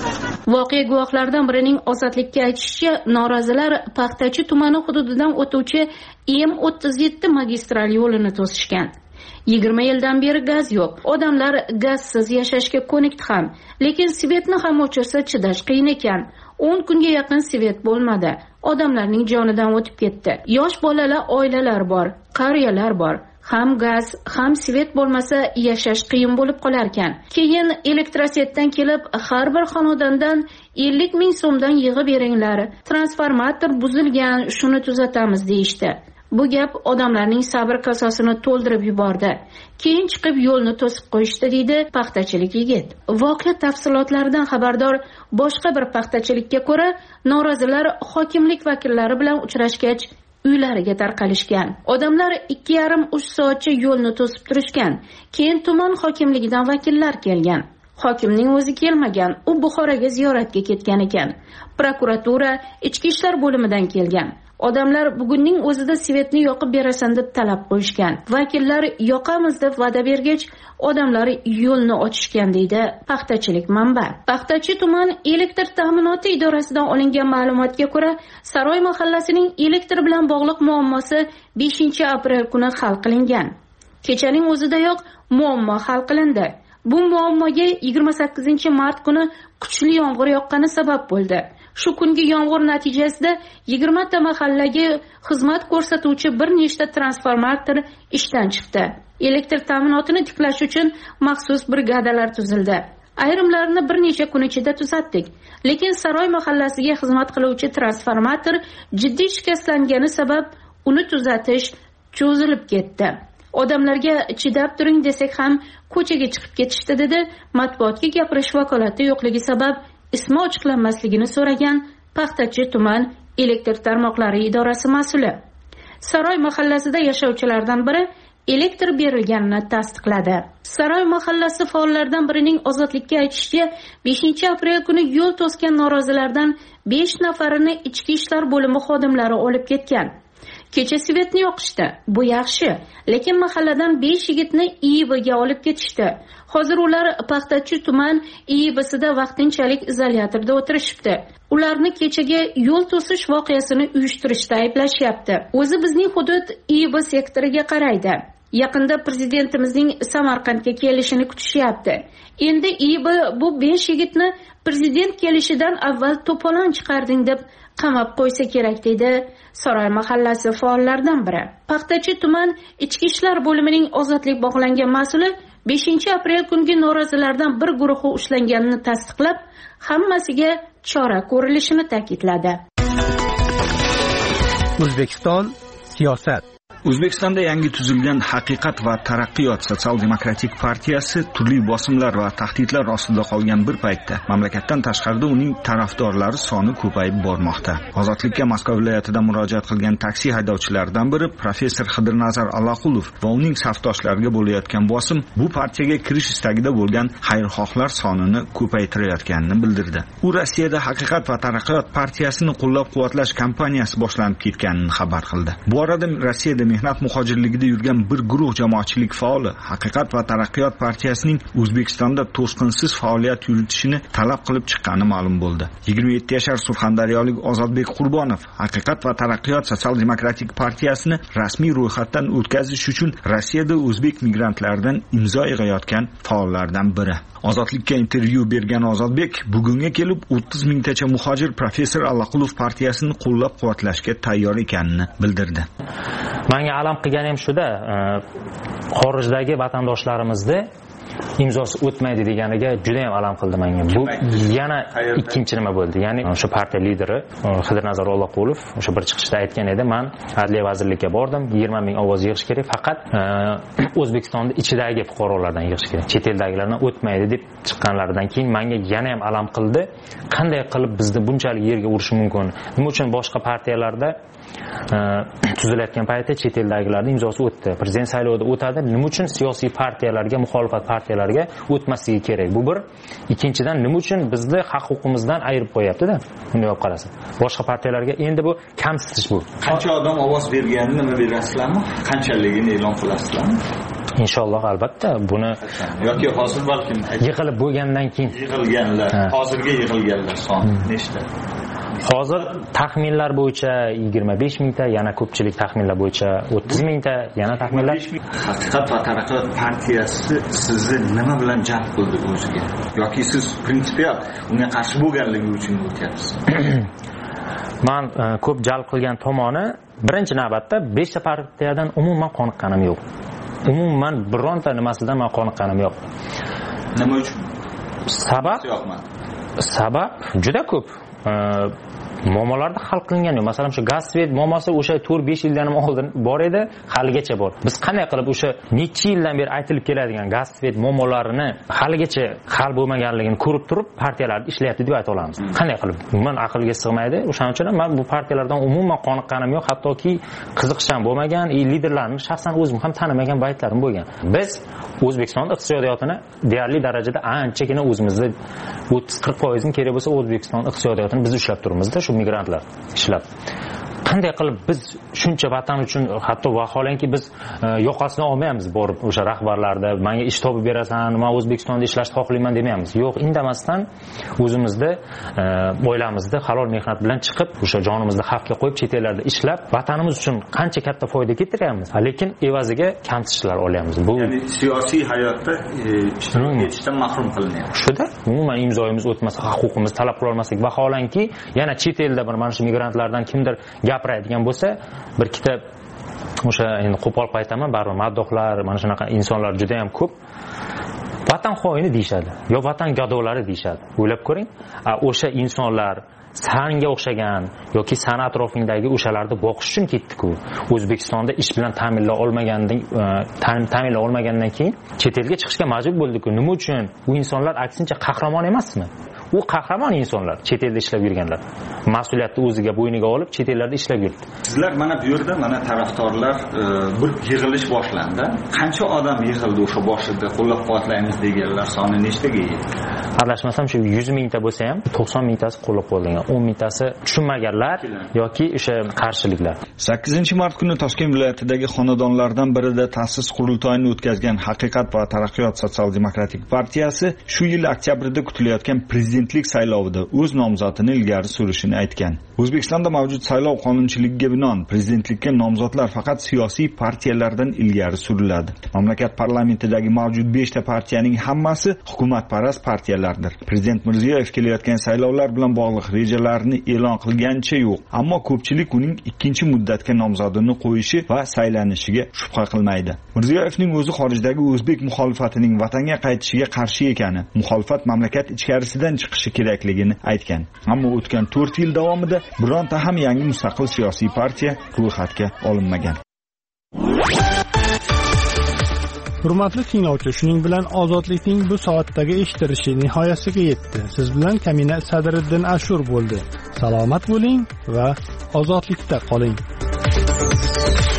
Voqea guvohlaridan birining Ozodlikka aytishicha, norozilar Paxtachi tumani hududidan o'tuvchi M o'ttiz yetti magistral yo'lini to'sishgan. yigirma yildan beri gaz yo'q. Odamlar gazsiz yashashga ko'nikdi ham, lekin svetni ham o'chirsa chidash qiyin ekan. o'n kunga yaqin svet bo'lmadi. Odamlarning jonidan o'tib ketdi. Yosh bolalar, oilalar bor, qariyalar bor. Ham gaz, ham svet bo'lmasa yashash qiyin bo'lib qolar ekan. Keyin elektrosetdan kelib, har bir xonadondan ellik ming so'mdan yig'ib beringlar. Transformator buzilgan, shuni tuzatamiz deyishdi. Bu gap odamlarning sabr kosasini to'ldirib yubordi. Keyin chiqib yo'lni to'sib qo'yishdi, deydi paxtachilik yigit. Voqea tafsilotlaridan xabardor boshqa bir paxtachilikka ko'ra, norozilar hokimlik vakillari bilan uchrashgach, uylariga tarqalishgan. Odamlar ikki yarim uch soatcha yo'lni to'sib turishgan. Keyin tuman hokimligidan vakillar kelgan. Hokimning o'zi kelmagan, u Buxoroga ziyoratga ketgan ekan. Prokuratura, ichki ishlar bo'limidan kelgan. Odamlar bugunning o'zida svetni yoqib berasan deb talab qo'yishgan. Vakillar yoqamiz deb va'da bergach, odamlar yo'lni ochishgan, deydi paxtachilik manba. Paxtachi tuman elektr ta'minoti idorasidan olingan ma'lumotga ko'ra, Saroy mahallasining elektr bilan bog'liq muammosi beshinchi aprel kuni hal qilingan. Kechaning o'zidayoq muammo hal qilindi. Bu muammoga yigirma sakkizinchi mart kuni kuchli yomg'ir yoqqani sabab bo'ldi. Shu kungi yomg'ir natijasida yigirma ta mahallaga xizmat ko'rsatuvchi bir nechta transformator ishdan chiqdi. Elektr ta'minotini tiklash uchun maxsus brigadalar tuzildi. Ayrimlarini bir necha kun ichida tuzatdik. Lekin Saroy mahallasiga xizmat qiluvchi transformator jiddiy shikastlangani sabab uni tuzatish cho'zilib ketdi. Odamlarga chidab turing desak ham ko'chaga chiqib ketishdi, dedi matbuotga gapirish vakolati yo'qligi sabab ismi ochiqlanmasligini so'ragan Paxtachi tuman elektr tarmoqlari idorasi mas'uli. Saroy mahallasida yashovchilardan biri elektr berilganini tasdiqladi. Saroy mahallasi faollaridan birining Ozodlikka aytishicha, beshinchi aprel kuni yo'l to'sgan norozilardan besh nafarini ichki ishlar bo'limi xodimlari olib ketgan. kecha svetni yoqishdi. Bu yaxshi, lekin mahalladan besh yigitni I I Bga olib ketishdi. Hozir ular Paxtachi tuman I I Bsida vaqtinchalik izolyatorda o'tirishibdi. Ularni kechagi yo'l to'sish voqeasini uyushtirishda ayblashyapti. O'zi bizning hudud I I B sektoriga qaraydi. Yaqinda prezidentimizning Samarqandga kelishini kutishyapti. Endi I I B bu besh yigitni prezident kelishidan avval to'polon chiqarding deb qamab qo'ysa kerak deydi Saroy mahallasi faollaridan biri. Paxtachi tuman ichki ishlar bo'limining ozodlik bog'langan mas'uli beshinchi aprel kungi norozilardan bir guruhi ushlanganini tasdiqlab, hammasiga chora ko'rilishini ta'kidladi. O'zbekiston siyosat. O'zbekistonda yangi tuzilgan Haqiqat va taraqqiyot sotsial-demokratik partiyasi turli bosimlar va tahdidlar ostida qolgan bir paytda mamlakatdan tashqarida uning tarafdorlari soni ko'payib bormoqda. Ozodlikka Moskva viloyatidan murojaat qilgan taksi haydovchilaridan biri professor Xidirnazar Allaqulov va uning safdoshlariga bo'layotgan bosim bu partiyaga kirish istagida bo'lgan xayrixohlar sonini ko'paytirayotganini bildirdi. U Rossiyada Haqiqat va taraqqiyot partiyasini qo'llab-quvvatlash kampaniyasi boshlanib ketganini xabar qildi. Bu orada Rossiyada mehnat muhojirligida yurgan bir guruh jamoatchilik faoli Haqiqat va taraqqiyot partiyasining O'zbekistonda to'sqinsiz faoliyat yuritishini talab qilib chiqqani ma'lum bo'ldi. yigirma yetti yashar surxondaryolik Ozodbek Qurbonov Haqiqat va taraqqiyot sotsial-demokratik partiyasini rasmiy ro'yxatdan o'tkazish uchun Rossiyada o'zbek migrantlaridan imzo yig'ayotgan faollardan biri. Ozodlikka intervyu bergan Ozodbek bugunga kelib o'ttiz mingtacha muhojir professor Allaqulov partiyasini qo'llab-quvvatlashga tayyor ekanini bildirdi. Menga alam qilgani ham shuda, xorijdagi vatandoshlarimizni imzosi o'tmaydi deganiga juda ham alam qildi menga. Bu yana ikkinchi nima bo'ldi. Ya'ni o'sha partiya lideri Xidirnazar Allaqulov o'sha bir chiqishda aytgan edi, men Adliya vazirligiga bordim, yigirma ming ovoz yig'ish kerak, faqat O'zbekistonning ichidagi fuqarolardan yig'ish kerak. Chet eldagilardan o'tmaydi deb chiqqanlaridan keyin menga yana ham alam qildi. Qanday qilib bizni bunchalik yerga urishi mumkin? Nima uchun boshqa partiyalarda tuzilayotgan paytda chet eldagilarning imzosi o'tdi. Prezident saylovida o'tadi. Nima uchun siyosiy partiyalarga, muxolifat partiyalarga o'tmasligi kerak? Bu bir. Ikkinchidan, nima uchun bizni haq-huquqimizdan ayirib qo'yapti-da? Bunday olib qarasa. Boshqa partiyalarga endi bu kamsitish bu. Qancha odam ovoz berganini nima berasizlarmi? Qanchaligini e'lon qilasizlarmi? Inshaalloh albatta buni yoki hozir balkim yig'ilib bo'lgandan keyin yig'ilganlar, hozirga yig'ilganlar soni nechta? Hozir taxminlar bo'yicha yigirma besh mingta, yana ko'pchilik taxminlar bo'yicha o'ttiz mingta, yana taxminlar. Haqiqat va taraqqiyot partiyasi sizni nima bilan jalb qildi o'ziga? Yoki siz prinsipial unga qarshi bo'lganligi uchun o'tyapsiz? Men ko'p jalb qilgan tomoni birinchi navbatda beshta partiyadan umuman qoniqqanim yo'q. Umuman bironta nimasidan men qoniqqanim yo'q. Nima uchun? Sabab sabab juda ko'p. muammolarda hal qilingan yo'q. Masalan, shu gaz svet muammosi o'sha to'rt besh yildan ham oldin bor edi, haligacha bor. Biz qanday qilib o'sha necha yildan beri aytilib keladigan gaz svet muammolarini haligacha hal bo'lmaganligini ko'rib turib, partiyalar ishlayapti deb ayta olamiz. Qanday qilib? Umuman aqlga sig'maydi. O'shaning uchun men bu partiyalardan umuman qoniqqanim yo'q, hattoki qiziqish ham bo'lmagan, e liderlarni shaxsan o'zim ham tanimagan baytlarim bo'lgan. Biz O'zbekiston iqtisodiyotini deyarli darajada anchagina o'zimizda o'ttiz qirq foiz ni kerak bo'lsa O'zbekiston iqtisodiyotini biz ushlab turibmiz-da, shu migrantlar ishlab. Qanday qilib biz shuncha vatan uchun, hatto vaholanki biz yoqasini olmaymiz borib o'sha rahbarlarda menga ish topib berasan, men O'zbekistonda ishlashni xohlayman demaymiz. Yo'q, indamasdan o'zimizda oilamizda halol mehnat bilan chiqib, o'sha jonimizni xavfga qo'yib chet ellarda ishlab, vatanimiz uchun qancha katta foyda keltiryapmiz. Lekin evaziga kamsitishlar olyapmiz. Bu ya'ni siyosiy hayotda ishtirok etishdan mahrum qilinyapti. Shuda umuman imzoyimiz o'tmasa, huquqimiz talab qila olmasak, vaholanki yana chet elda bir mana shu migrantlardan kimdir gapiradigan bo'lsa, bir ikkita o'sha endi qo'pol aytaman, baribir maddohlar, mana shunaqa insonlar juda ham ko'p. Vatan xoini deyshadi, yo vatan gadolari deyshadi. O'ylab ko'ring, o'sha insonlar sanga o'xshagan yoki san atrofingdagi o'shalarni boqish uchun ketdi-ku. O'zbekistonda ish bilan ta'minlay olmagandan ta'minlay olmagandan keyin chet elga chiqishga majbur bo'ldi-ku. Nima uchun? U insonlar aksincha qahramon emasmi? U qahramon insonlar, chet elda ishlab yurganlar. Mas'uliyatni o'ziga bo'yniga olib chet ellarda ishlab yurdi. Sizlar mana bu yerda mana tarafdorlar bir yig'ilish boshlandi. Qancha odam yig'ildi o'sha boshida qo'llab-quvvatlaymiz deganlar soni nechtaga yetdi? adashmasam shu yuz mingta bo'lsa ham to'qson mingtasi qo'llab quvvatlangan, o'n mingtasi tushunmaganlar yoki o'sha qarshiliklar. sakkizinchi mart kuni Toshkent viloyatidagi xonadonlardan birida ta'sis qurultoyini o'tkazgan Haqiqat va taraqqiyot sotsial-demokratik partiyasi shu yil oktyabrda kutilayotgan prezidentlik saylovida o'z nomzodini ilgari surishini aytgan. O'zbekistonda mavjud saylov qonunchiligiga binoan prezidentlikka nomzodlar faqat siyosiy partiyalardan ilgari suriladi. Mamlakat parlamentidagi mavjud besh ta partiyaning hammasi hukumatparast partiyalardir. Prezident Mirziyoyev kelayotgan saylovlar bilan bog'liq rejalarini e'lon qilganicha yo'q, ammo ko'pchilik uning ikkinchi muddatga nomzodini qo'yishi va saylanishiga shubha qilmaydi. Mirziyoyevning o'zi xorijdagi o'zbek muxolifatining vatanga qaytishiga qarshi ekani, muxolifat mamlakat ichkarisidan chiqishi kerakligini aytgan. Ammo o'tgan to'rt yil davomida bironta ham yangi mustaqil siyosiy partiya ro'yxatga olinmagan. Hurmatli tinglovchi, shuning bilan ozodlikning bu soatdagi eshittirishi nihoyasiga yetdi. Siz bilan Kamina Sadriddin Ashur bo'ldi. Salomat bo'ling va ozodlikda qoling.